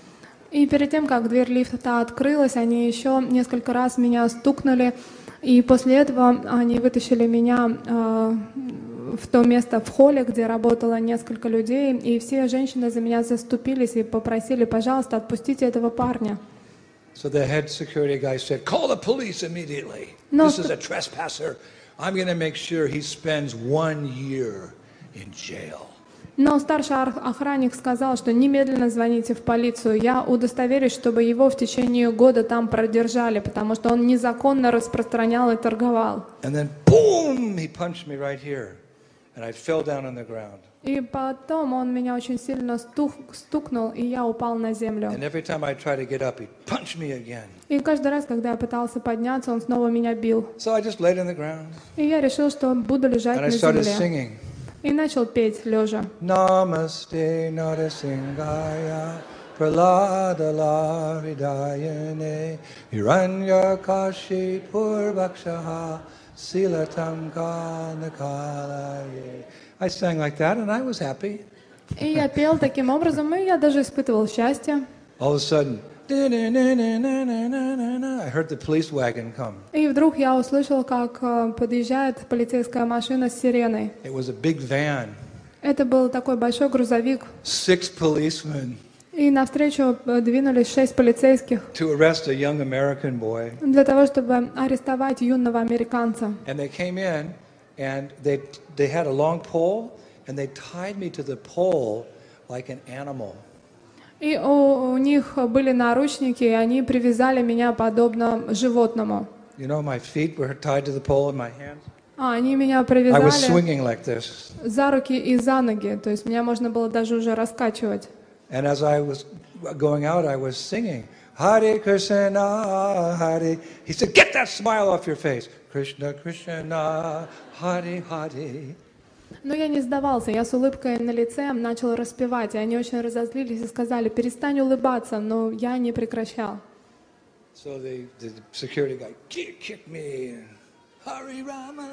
Speaker 2: И перед тем, как дверь лифта открылась, они еще несколько раз меня стукнули. И после этого они вытащили меня э, в то место в холле, где работало несколько людей. И все женщины за меня заступились и попросили, пожалуйста, отпустите этого парня.
Speaker 1: So the head security guy said, "Call the police immediately.
Speaker 2: No,
Speaker 1: This is a trespasser. I'm going to make sure he spends one year in jail."
Speaker 2: Но старший охранник сказал, что немедленно звоните в полицию. Я удостоверюсь, чтобы его в течение года там продержали, потому что он незаконно распространял и торговал.
Speaker 1: And then, boom, he punched me right here. And I fell down on the ground.
Speaker 2: И потом он меня очень сильно стук, стукнул, и я упал на землю.
Speaker 1: And every time I tried to get up, he'd punch me again.
Speaker 2: И каждый раз, когда я пытался подняться, он снова меня бил.
Speaker 1: So I just laid on the ground.
Speaker 2: И я решил, что буду лежать
Speaker 1: And I
Speaker 2: на
Speaker 1: started
Speaker 2: земле.
Speaker 1: singing.
Speaker 2: И начал петь лежа.
Speaker 1: Namaste Narasingaya Praladala Hridayane Hiranya Kashi Purvakshaha Silatam Kanakalaye. I sang like that and I was happy.
Speaker 2: И я пел таким образом, и я даже испытывал счастье.
Speaker 1: All of a sudden, I heard the police wagon come.
Speaker 2: И вдруг я услышал, как э, подъезжает полицейская машина с сиреной.
Speaker 1: It was a big van.
Speaker 2: Это был такой большой грузовик.
Speaker 1: Six policemen
Speaker 2: И навстречу э, двинулись шесть полицейских
Speaker 1: to arrest a young American boy.
Speaker 2: для того, чтобы арестовать юного американца.
Speaker 1: And they came in and they they had a long pole and they tied me to the pole like an animal.
Speaker 2: И у, у них были наручники, и они привязали меня подобно животному.
Speaker 1: You know, my feet were tied to the pole in my hands.
Speaker 2: А они меня
Speaker 1: I was
Speaker 2: привязали
Speaker 1: swinging like this.
Speaker 2: за руки и за ноги, то есть меня можно было даже уже раскачивать.
Speaker 1: And as I was going out, I was singing, Hare Krishna, Hare. He said, "Get that smile off your face. Krishna, Krishna, Hare, Hare."
Speaker 2: Но я не сдавался, я с улыбкой на лице начал распевать, и они очень разозлились и сказали, перестань улыбаться, но я не прекращал.
Speaker 1: So the, the security guy kicked me, Hare Rama.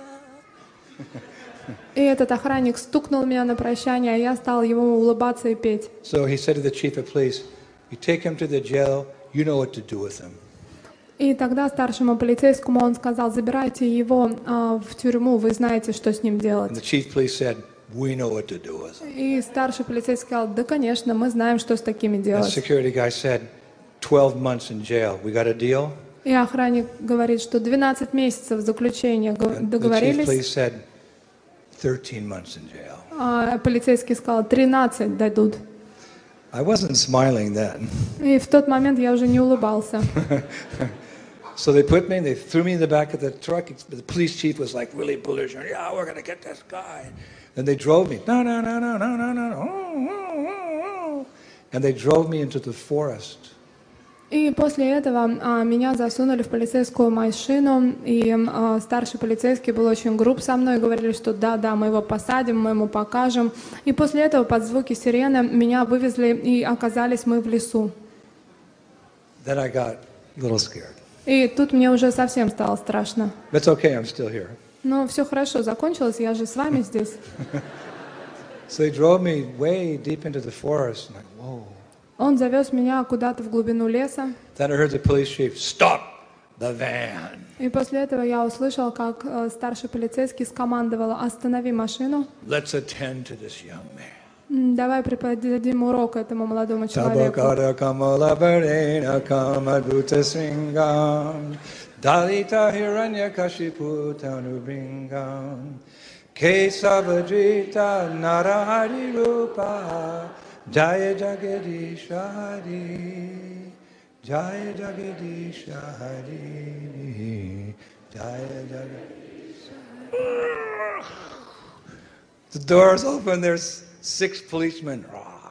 Speaker 2: И этот охранник стукнул меня на прощание, а я стал ему улыбаться и петь.
Speaker 1: So he said to the chief of police, "You take him to the jail, you know what to do with him."
Speaker 2: И тогда старшему полицейскому он сказал, забирайте его а, в тюрьму, вы знаете, что с ним
Speaker 1: And
Speaker 2: делать.
Speaker 1: the chief of police said, "We know what to do with him."
Speaker 2: И старший полицейский сказал, да, конечно, мы знаем, что с такими
Speaker 1: And the
Speaker 2: делать.
Speaker 1: security guy said, twelve months in jail. We got a deal?"
Speaker 2: И охранник говорит, что двенадцать месяцев заключения г-
Speaker 1: And the chief of
Speaker 2: договорились,
Speaker 1: police said, thirteen months in jail.
Speaker 2: а полицейский сказал, тринадцать дадут.
Speaker 1: I wasn't smiling then.
Speaker 2: И в тот момент я уже не улыбался.
Speaker 1: So they put me, they threw me in the back of the truck. The police chief was like really bullish. Yeah, we're going to get this guy. And they drove me. No, no, no, no, no, no, no. And they drove me into the forest.
Speaker 2: И после этого а, меня засунули в полицейскую машину, и а, старший полицейский был очень груб со мной, говорили, что да, да, мы его посадим, мы ему покажем. И после этого под звуки сирены меня вывезли, и оказались мы в лесу.
Speaker 1: Then I got a little scared.
Speaker 2: И тут мне уже совсем стало страшно.
Speaker 1: But it's okay, I'm still here.
Speaker 2: Но все хорошо закончилось, я же с вами здесь.
Speaker 1: So they drove me way deep into the forest. And like, whoa.
Speaker 2: Он завез меня куда-то в глубину леса.
Speaker 1: Then I heard the police chief, stop the van.
Speaker 2: И после этого я услышал, как э, старший полицейский скомандовал: останови машину.
Speaker 1: Let's attend to this young man.
Speaker 2: М, Давай преподадим урок этому молодому человеку.
Speaker 1: Tabakara kamala varena kamadhuta singam Dalita hiranya kashipu tanubringam Kesavajita narahari rupa Jaya Jagadish Hari Jaya Jagadish Hari Jaya Jagadish Hari. The doors open, there's six policemen.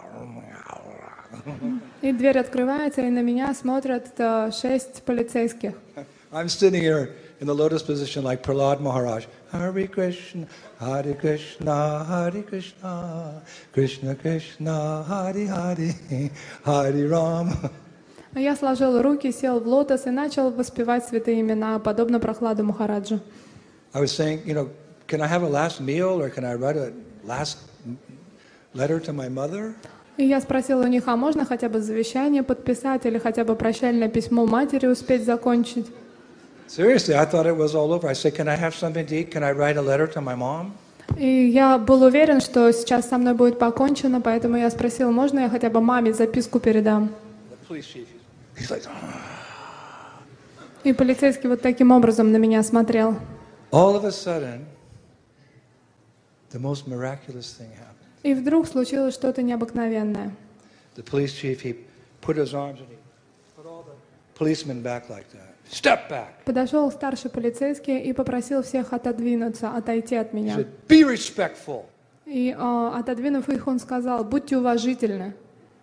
Speaker 2: И дверь открывается, и на меня смотрят э, шесть полицейских.
Speaker 1: I'm sitting here in the lotus position like Prahlad Maharaj. Hare Krishna, Hare Krishna, Hare Krishna, Krishna Krishna, Hare Hare, Hare Ram.
Speaker 2: А я сложил руки, сел в лотос и начал воспевать святые имена, подобно Прохладу Махараджу.
Speaker 1: I was saying, you know, can I have a last meal or can I write a last letter to my mother?
Speaker 2: И я спросила у них, а можно хотя бы завещание подписать или хотя бы прощальное письмо матери успеть закончить?
Speaker 1: Seriously, I thought it was all over. I said, can I have something to eat? Can I write a letter to my mom?
Speaker 2: И я был уверен, что сейчас со мной будет покончено, поэтому я спросила, можно я хотя бы маме записку передам?
Speaker 1: The police chief, he's like, "Ah."
Speaker 2: И полицейский вот таким образом на меня смотрел.
Speaker 1: All of a sudden, the most miraculous thing happened.
Speaker 2: И вдруг случилось что-то необыкновенное.
Speaker 1: The police chief, he put his arms and he put all the policemen back like that. Step back.
Speaker 2: Подошел старший полицейский и попросил всех отодвинуться, отойти от
Speaker 1: He
Speaker 2: меня.
Speaker 1: said, be respectful.
Speaker 2: И э, отодвинув их, он сказал, будьте уважительны.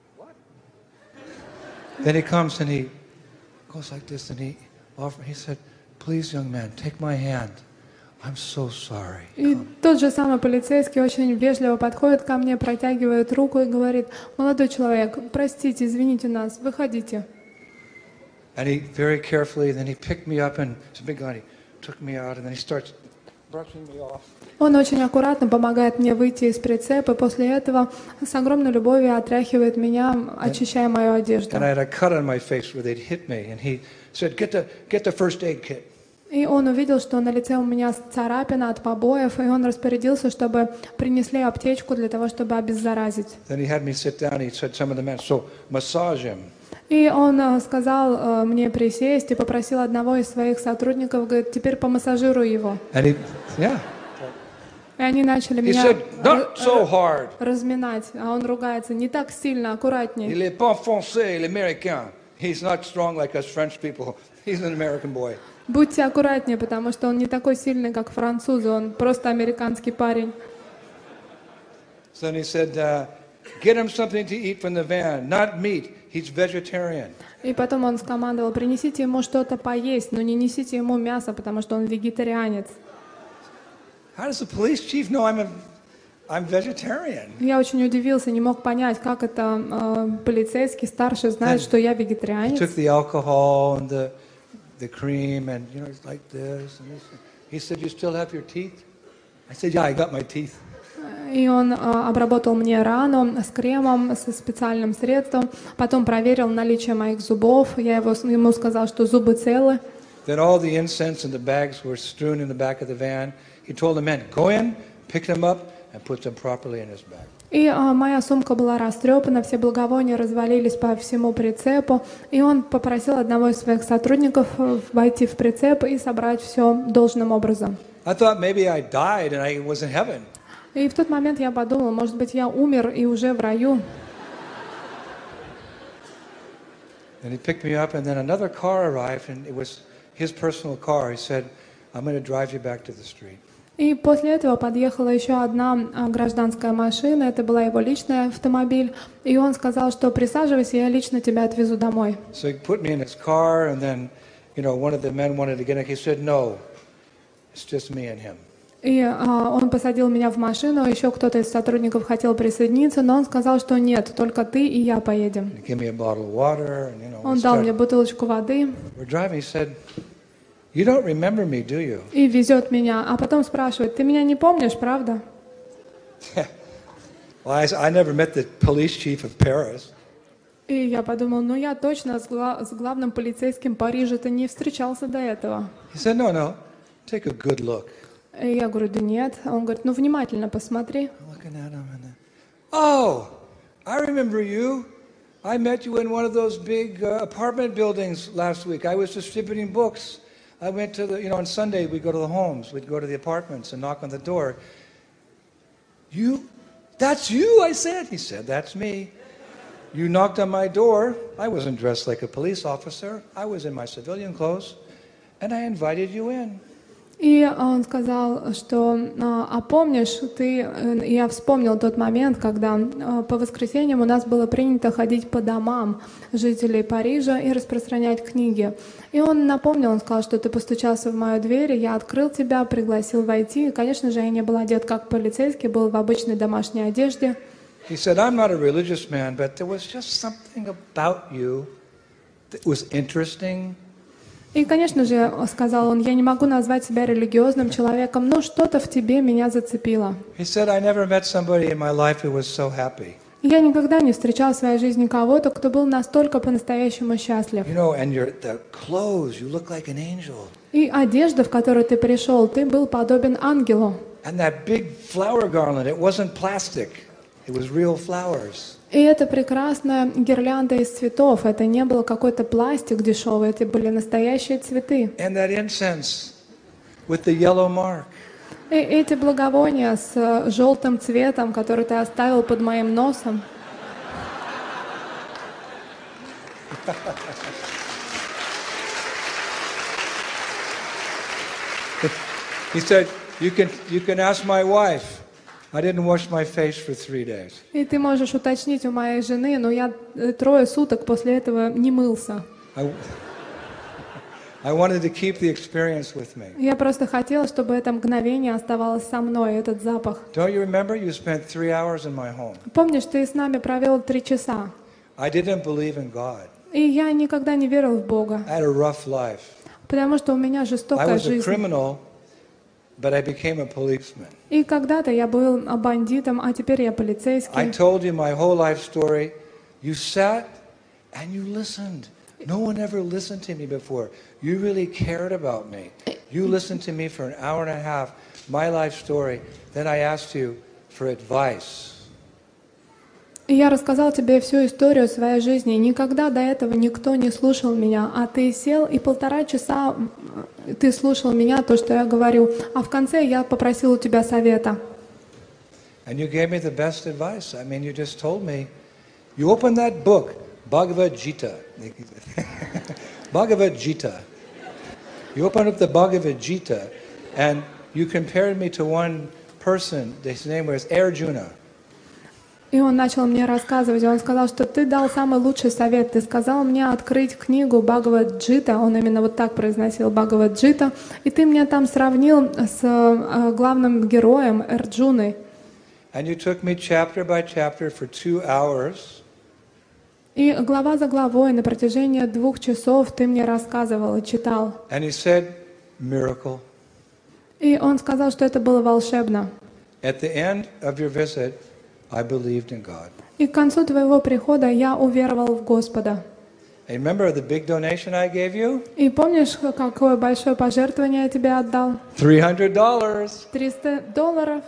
Speaker 1: Then he comes and he goes like this and he offer, he said, please, young man, take my hand. I'm so sorry.
Speaker 2: И тот же самый полицейский очень вежливо подходит ко мне, протягивает руку и говорит, молодой человек, простите, извините нас, выходите.
Speaker 1: And he very carefully, then he picked me up and it's a big guy, he took me out and then he starts brushing me off.
Speaker 2: Он очень аккуратно помогает мне выйти из прицепа, и после этого с огромной любовью отряхивает меня, очищая мою одежду.
Speaker 1: And I had a cut on my face where they'd hit me and he said, get the, get the first aid kit.
Speaker 2: И он увидел, что на лице у меня царапина от побоев, и он распорядился, чтобы принесли аптечку для того, чтобы обеззаразить.
Speaker 1: Then he had me sit down, he said some of the men, so massage him.
Speaker 2: И он э, сказал э, мне присесть и попросил одного из своих сотрудников, говорит, теперь помассажируй его.
Speaker 1: And he, yeah.
Speaker 2: И они начали
Speaker 1: He
Speaker 2: меня
Speaker 1: said, not so hard.
Speaker 2: разминать, а он ругается, не так сильно, аккуратнее.
Speaker 1: Il est pas français, l'américain. He's not strong like us French people. He's an American boy.
Speaker 2: Будьте аккуратнее, потому что он не такой сильный, как французы, он просто американский парень.
Speaker 1: So then he said, uh, get him something to eat from the van, not meat. He's vegetarian.
Speaker 2: И потом он скомандовал, принесите ему что-то поесть, но не несите ему мясо, потому что он вегетарианец.
Speaker 1: How does the police chief know I'm a, I'm vegetarian?
Speaker 2: Я очень удивился, не мог понять, как это э, полицейский старший знает, что я
Speaker 1: He
Speaker 2: вегетарианец.
Speaker 1: took the alcohol and the, the cream and, you know, it's like this and this. He said, you still have your teeth? I said, yeah, I got my teeth.
Speaker 2: И он э, обработал мне рану с кремом, со специальным средством, потом проверил наличие моих зубов. Я его, ему сказал, что зубы целы.
Speaker 1: Then all the incense and the bags were strewn in the back of the van. He told the men, go in, pick them up, and put them properly in his bag.
Speaker 2: И э, моя сумка была растрепана, все благовония развалились по всему прицепу. И он попросил одного из своих сотрудников э, войти в прицеп и собрать все должным образом.
Speaker 1: I thought maybe I died and I was in heaven.
Speaker 2: И в тот момент я подумала, может быть, я умер и уже в раю.
Speaker 1: And he picked me up, and then another car arrived, and it was his personal car. He said, I'm going to drive you back to the street.
Speaker 2: И после этого подъехала еще одна а, гражданская машина, это была его личный автомобиль, и он сказал, что присаживайся, я лично тебя отвезу домой.
Speaker 1: So he put me in his car, and then, you know, one of the men wanted to get in. He said, "No, it's just me and him."
Speaker 2: И а, он посадил меня в машину, еще кто-то из сотрудников хотел присоединиться, но он сказал, что нет, только ты и я поедем.
Speaker 1: He gave me a bottle of water, and you know, we
Speaker 2: Он дал мне
Speaker 1: started-
Speaker 2: бутылочку воды
Speaker 1: we're driving. He said, "You don't remember me, do you?"
Speaker 2: и везет меня, а потом спрашивает, ты меня не помнишь, правда?
Speaker 1: Well, I, s- I never met the police chief of Paris.
Speaker 2: И я подумал, ну я точно с, гла- с главным полицейским Парижа-то не встречался до этого.
Speaker 1: He said, "No, no, take a good look."
Speaker 2: И я говорю, да нет. Он говорит, ну внимательно посмотри.
Speaker 1: I'm looking at him, and then, oh, I remember you. I met you in one of those big uh, apartment buildings last week. I was distributing books. I went to the, you know, on Sunday we'd go to the homes, we'd go to the apartments and knock on the door. You, that's you, I said. He said, that's me. You knocked on my door. I wasn't dressed like a police officer. I was in my civilian clothes, and I invited you in.
Speaker 2: И он сказал, что, а а помнишь, ты, э, я вспомнил тот момент, когда э, по воскресеньям у нас было принято ходить по домам жителей Парижа и распространять книги. И он напомнил, он сказал, что ты постучался в мою дверь, я открыл тебя, пригласил войти. И, конечно же, я не был одет как полицейский, был в обычной домашней одежде.
Speaker 1: He said, I'm not a religious man, but there was just something about you that was interesting.
Speaker 2: И, конечно же, сказал он, я не могу назвать себя религиозным человеком, но что-то в тебе меня зацепило.
Speaker 1: He said, I never met somebody in my life who was so happy.
Speaker 2: И я никогда не встречал в своей жизни кого-то, кто был настолько по-настоящему счастлив.
Speaker 1: You know, and your the clothes, you look like an angel.
Speaker 2: И одежда, в которую ты пришел, ты был подобен ангелу.
Speaker 1: And that big flower garland, it wasn't plastic. It was real flowers.
Speaker 2: И это прекрасная гирлянда из цветов. Это не был какой-то пластик дешевый, это были настоящие цветы.
Speaker 1: And that incense with the yellow mark.
Speaker 2: И эти благовония с э, желтым цветом, который ты оставил под моим носом.
Speaker 1: He said, you can, you can ask my wife. I didn't wash my face for three days.
Speaker 2: И ты можешь уточнить у моей жены, но я э, трое суток после этого не мылся.
Speaker 1: I, I wanted to keep the experience with me.
Speaker 2: Я просто хотела, чтобы это мгновение оставалось со мной, этот запах.
Speaker 1: Don't you remember? You spent three hours in my home.
Speaker 2: Помнишь, ты с нами провел три часа,
Speaker 1: I didn't believe in God.
Speaker 2: и я никогда не верил в Бога,
Speaker 1: I had a rough life.
Speaker 2: потому что у меня
Speaker 1: I
Speaker 2: жестокая
Speaker 1: was a
Speaker 2: жизнь.
Speaker 1: criminal, but I became a policeman.
Speaker 2: И когда-то я был бандитом, а теперь я
Speaker 1: I
Speaker 2: полицейский.
Speaker 1: told you my whole life story. You sat and you listened. No one ever listened to me before. You really cared about me. You listened to me for an hour and a half, my life story. Then I asked you for advice.
Speaker 2: И я рассказал тебе всю историю своей жизни. Никогда до этого никто не слушал меня, а ты сел и полтора часа м, ты слушал меня, то, что я говорю. А в конце я попросил у тебя совета.
Speaker 1: And you gave me the best advice. I mean, you just told me. You opened that book, Bhagavad Gita. Bhagavad Gita. You opened up the Bhagavad Gita, and you compared me to one person. His name was Arjuna.
Speaker 2: И он начал мне рассказывать, он сказал, что ты дал самый лучший совет. Ты сказал мне открыть книгу Бхагавад-джита, он именно вот так произносил Бхагавад-джита, и ты меня там сравнил с э, главным героем Арджуной.
Speaker 1: And you took me chapter by chapter for two hours.
Speaker 2: И глава за главой на протяжении двух часов ты мне рассказывал и читал.
Speaker 1: And he said, miracle.
Speaker 2: И он сказал, что это было волшебно.
Speaker 1: At the end of your visit, I believed in God.
Speaker 2: И к концу твоего прихода я уверовал в Господа.
Speaker 1: And remember the big donation I gave you?
Speaker 2: И помнишь, какое большое пожертвование я тебе отдал?
Speaker 1: three hundred dollars.
Speaker 2: триста долларов.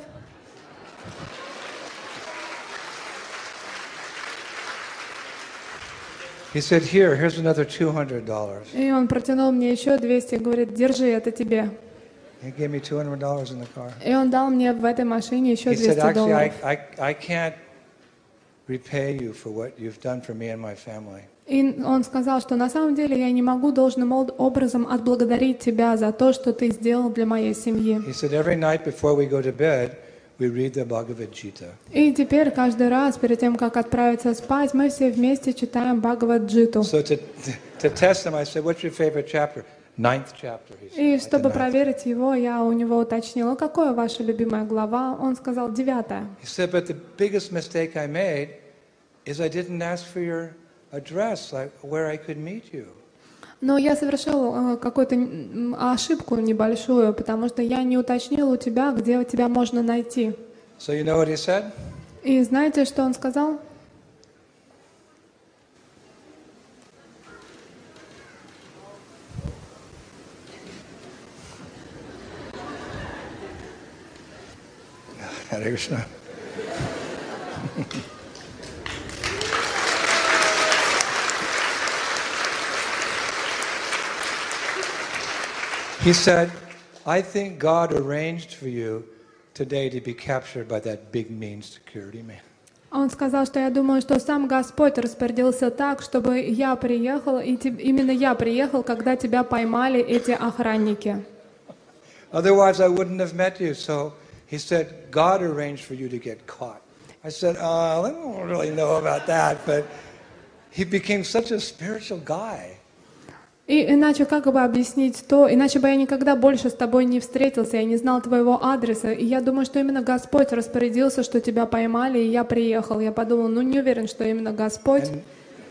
Speaker 1: He said, here, here's another two hundred dollars.
Speaker 2: И он протянул мне еще двести, говорит, держи, это тебе.
Speaker 1: He gave me two hundred dollars in the car.
Speaker 2: И он дал мне в этой машине еще
Speaker 1: He said,
Speaker 2: двести
Speaker 1: actually, I,
Speaker 2: долларов.
Speaker 1: I, I can't repay you for what you've done for me and my family.
Speaker 2: И он сказал, что на самом деле я не могу должным ол- образом отблагодарить тебя за то, что ты сделал для моей семьи.
Speaker 1: He said, every night before we go to bed, we read the Bhagavad Gita.
Speaker 2: И теперь каждый раз, перед тем, как отправиться спать, мы все вместе читаем Бхагавад-джиту.
Speaker 1: So to, to test him, I said, what's your favorite chapter? Ninth chapter, he said.
Speaker 2: И
Speaker 1: Like the
Speaker 2: чтобы
Speaker 1: ninth.
Speaker 2: проверить его, я у него уточнила, какая ваша любимая глава. Он сказал, девятая.
Speaker 1: He said, but the biggest mistake I made is I didn't ask for your address, like where I could meet you.
Speaker 2: Но я совершил э, какую-то м, ошибку небольшую, потому что я не уточнил у тебя, где тебя можно найти.
Speaker 1: So you know what he said?
Speaker 2: И знаете, что он сказал?
Speaker 1: Hare Krishna. He said, I think God arranged for you today to be captured by that big mean security man.
Speaker 2: Он сказал, что я думаю, что сам Господь распорядился так, чтобы я приехал, и te- именно я приехал, когда тебя поймали эти охранники.
Speaker 1: Otherwise, I wouldn't have met you. So he said, God arranged for you to get caught. I said, uh, I don't really know about that, but he became such a spiritual guy.
Speaker 2: И иначе как бы объяснить то, иначе бы я никогда больше с тобой не встретился, я не знал твоего адреса. И я думаю, что именно Господь распорядился, что тебя поймали, и я приехал. Я подумал, ну не уверен, что именно Господь.
Speaker 1: And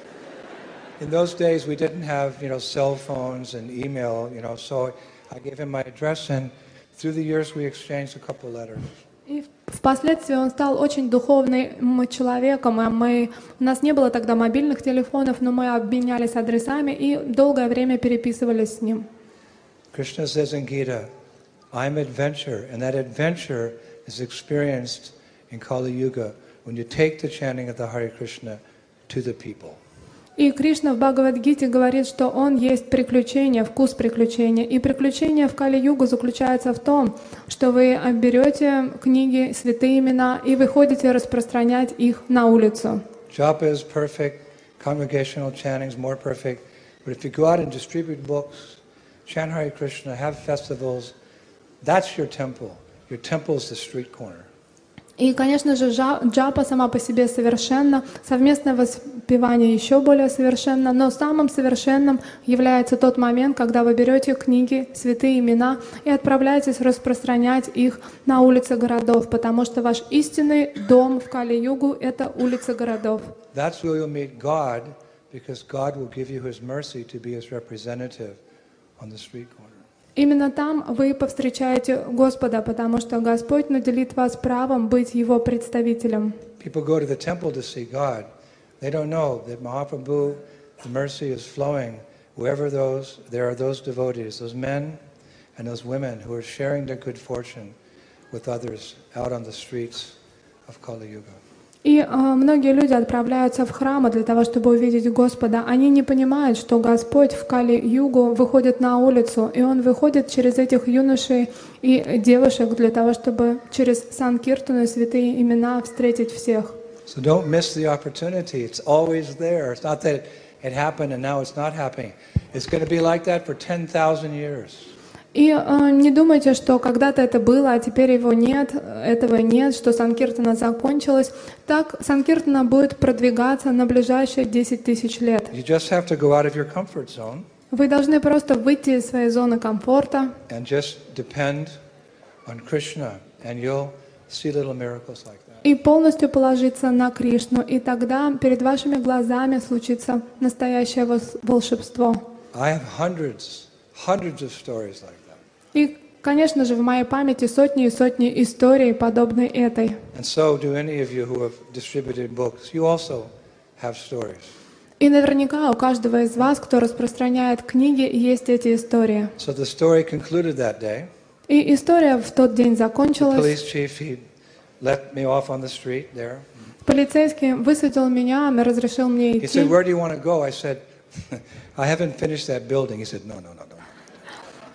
Speaker 1: in those days, we didn't have, you know, cell phones and email, you know, so I gave him my address, and through the years, we exchanged a couple letters.
Speaker 2: И впоследствии он стал очень духовным человеком. И мы, у нас не было тогда мобильных телефонов, но мы обменялись адресами и долгое время переписывались с ним.
Speaker 1: Krishna says in Gita, I'm adventure, and that adventure is experienced in Kali Yuga when you take the chanting of the Hare Krishna to the people.
Speaker 2: И Кришна в Бхагавад-гите говорит, что он есть приключение, вкус приключения. И приключение в Кали-югу заключается в том, что вы берете книги, святые имена и выходите распространять их на улицу.
Speaker 1: Japa is perfect, congregational chanting is more perfect, but if you go out and distribute books, chant Hare Krishna, have festivals, that's your temple. Your temple is the street corner.
Speaker 2: И, конечно же, жа- джапа сама по себе совершенна, совместное воспевание еще более совершенно, но самым совершенным является тот момент, когда вы берете книги, святые имена и отправляетесь распространять их на улицы городов, потому что ваш истинный дом в Кали-югу — это улицы городов.
Speaker 1: That's where you'll meet God, because God will give you His mercy to be His representative on the street corner.
Speaker 2: Именно там вы повстречаете Господа, потому что Господь наделит вас правом быть Его представителем.
Speaker 1: People go to the temple to see God. They don't know that Mahaprabhu, the mercy is flowing wherever those there are those devotees, those men and those women who are sharing their good fortune with others out on the streets of Kali Yuga.
Speaker 2: И э, многие люди отправляются в храмы для того, чтобы увидеть Господа. Они не понимают, что Господь в Кали-югу выходит на улицу, и Он выходит через этих юношей и девушек для того, чтобы через Санкиртану и святые имена встретить всех.
Speaker 1: So don't miss the opportunity. It's always there. It's not that it happened and now it's not happening. It's going to be like that for ten thousand years.
Speaker 2: И э, не думайте, что когда-то это было, а теперь его нет, этого нет, что Санкиртана закончилась. Так Санкиртана будет продвигаться на ближайшие десять тысяч лет.
Speaker 1: You just have to go out of your comfort zone
Speaker 2: Вы должны просто выйти из своей зоны комфорта
Speaker 1: and just depend on Krishna, and you'll see little miracles like that.
Speaker 2: и полностью положиться на Кришну, и тогда перед вашими глазами случится настоящее вос- волшебство.
Speaker 1: I have hundreds, hundreds of stories like that.
Speaker 2: И, конечно же, в моей памяти сотни и сотни историй, подобной этой.
Speaker 1: And so do any of you who have distributed books. You also have stories.
Speaker 2: И наверняка у каждого из вас, кто распространяет книги, есть эти истории.
Speaker 1: So the story concluded that day.
Speaker 2: И история в тот день
Speaker 1: The
Speaker 2: закончилась.
Speaker 1: police chief, he let me off on the street there.
Speaker 2: Полицейский высадил меня, разрешил мне
Speaker 1: He said,
Speaker 2: идти.
Speaker 1: where do you want to go? I said, I haven't finished that building. He said, no, no, no, no.
Speaker 2: И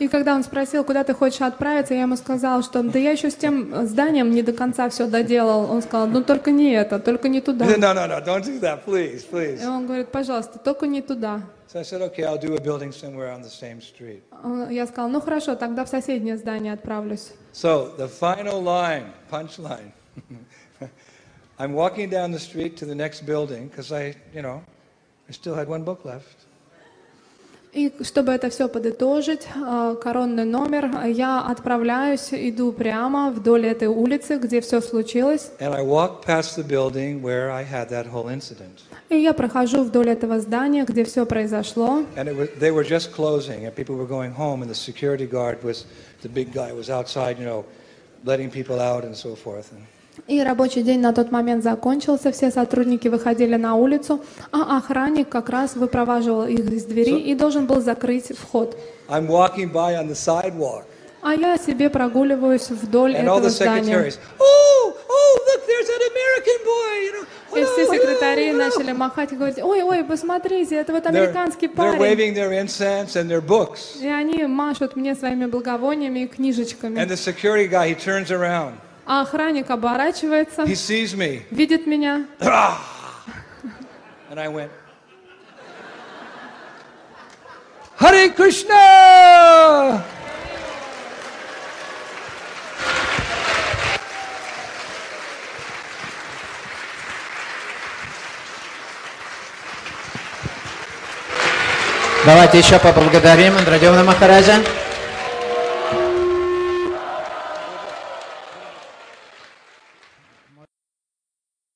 Speaker 2: И когда он спросил, куда ты хочешь отправиться, я ему сказал, что да я еще с тем зданием не до конца все доделал. Он сказал, ну только не это, только не туда.
Speaker 1: He said, no, no, no, don't do that, please, please.
Speaker 2: И он говорит, пожалуйста, только не туда.
Speaker 1: So I said, okay, I'll do a building somewhere on the same street.
Speaker 2: Я сказал, ну хорошо, тогда в соседнее здание отправлюсь.
Speaker 1: So the final line, punchline. I'm walking down the street to the next building because I, you know, I still had one book left.
Speaker 2: И чтобы это все подытожить, коронный номер, я отправляюсь, иду прямо вдоль этой улицы, где все случилось.
Speaker 1: And I walked past the building where I had that whole incident.
Speaker 2: И я прохожу вдоль этого здания, где все произошло.
Speaker 1: And it was, they were just closing, and people were going home, and the security guard was, the big guy was outside, you know, letting people out and so forth. And
Speaker 2: И рабочий день на тот момент закончился, все сотрудники выходили на улицу, а охранник как раз выпроваживал их из двери и должен был закрыть вход.
Speaker 1: I'm walking by on the sidewalk.
Speaker 2: А я себе прогуливаюсь вдоль
Speaker 1: And all
Speaker 2: этого
Speaker 1: the
Speaker 2: здания.
Speaker 1: secretaries, oh, oh, look, there's an American boy, you know.
Speaker 2: И все
Speaker 1: hello,
Speaker 2: секретари
Speaker 1: hello,
Speaker 2: начали махать и говорить, ой, ой, посмотрите, это вот
Speaker 1: They're,
Speaker 2: американский
Speaker 1: they're
Speaker 2: парень.
Speaker 1: waving their incense and their books.
Speaker 2: И они машут мне своими благовониями и книжечками.
Speaker 1: And the security guy, he turns around.
Speaker 2: А охранник оборачивается,
Speaker 1: He sees me.
Speaker 2: видит меня.
Speaker 1: And I went, Hare Krishna!
Speaker 3: Давайте еще поблагодарим Андрадевна Махараджа.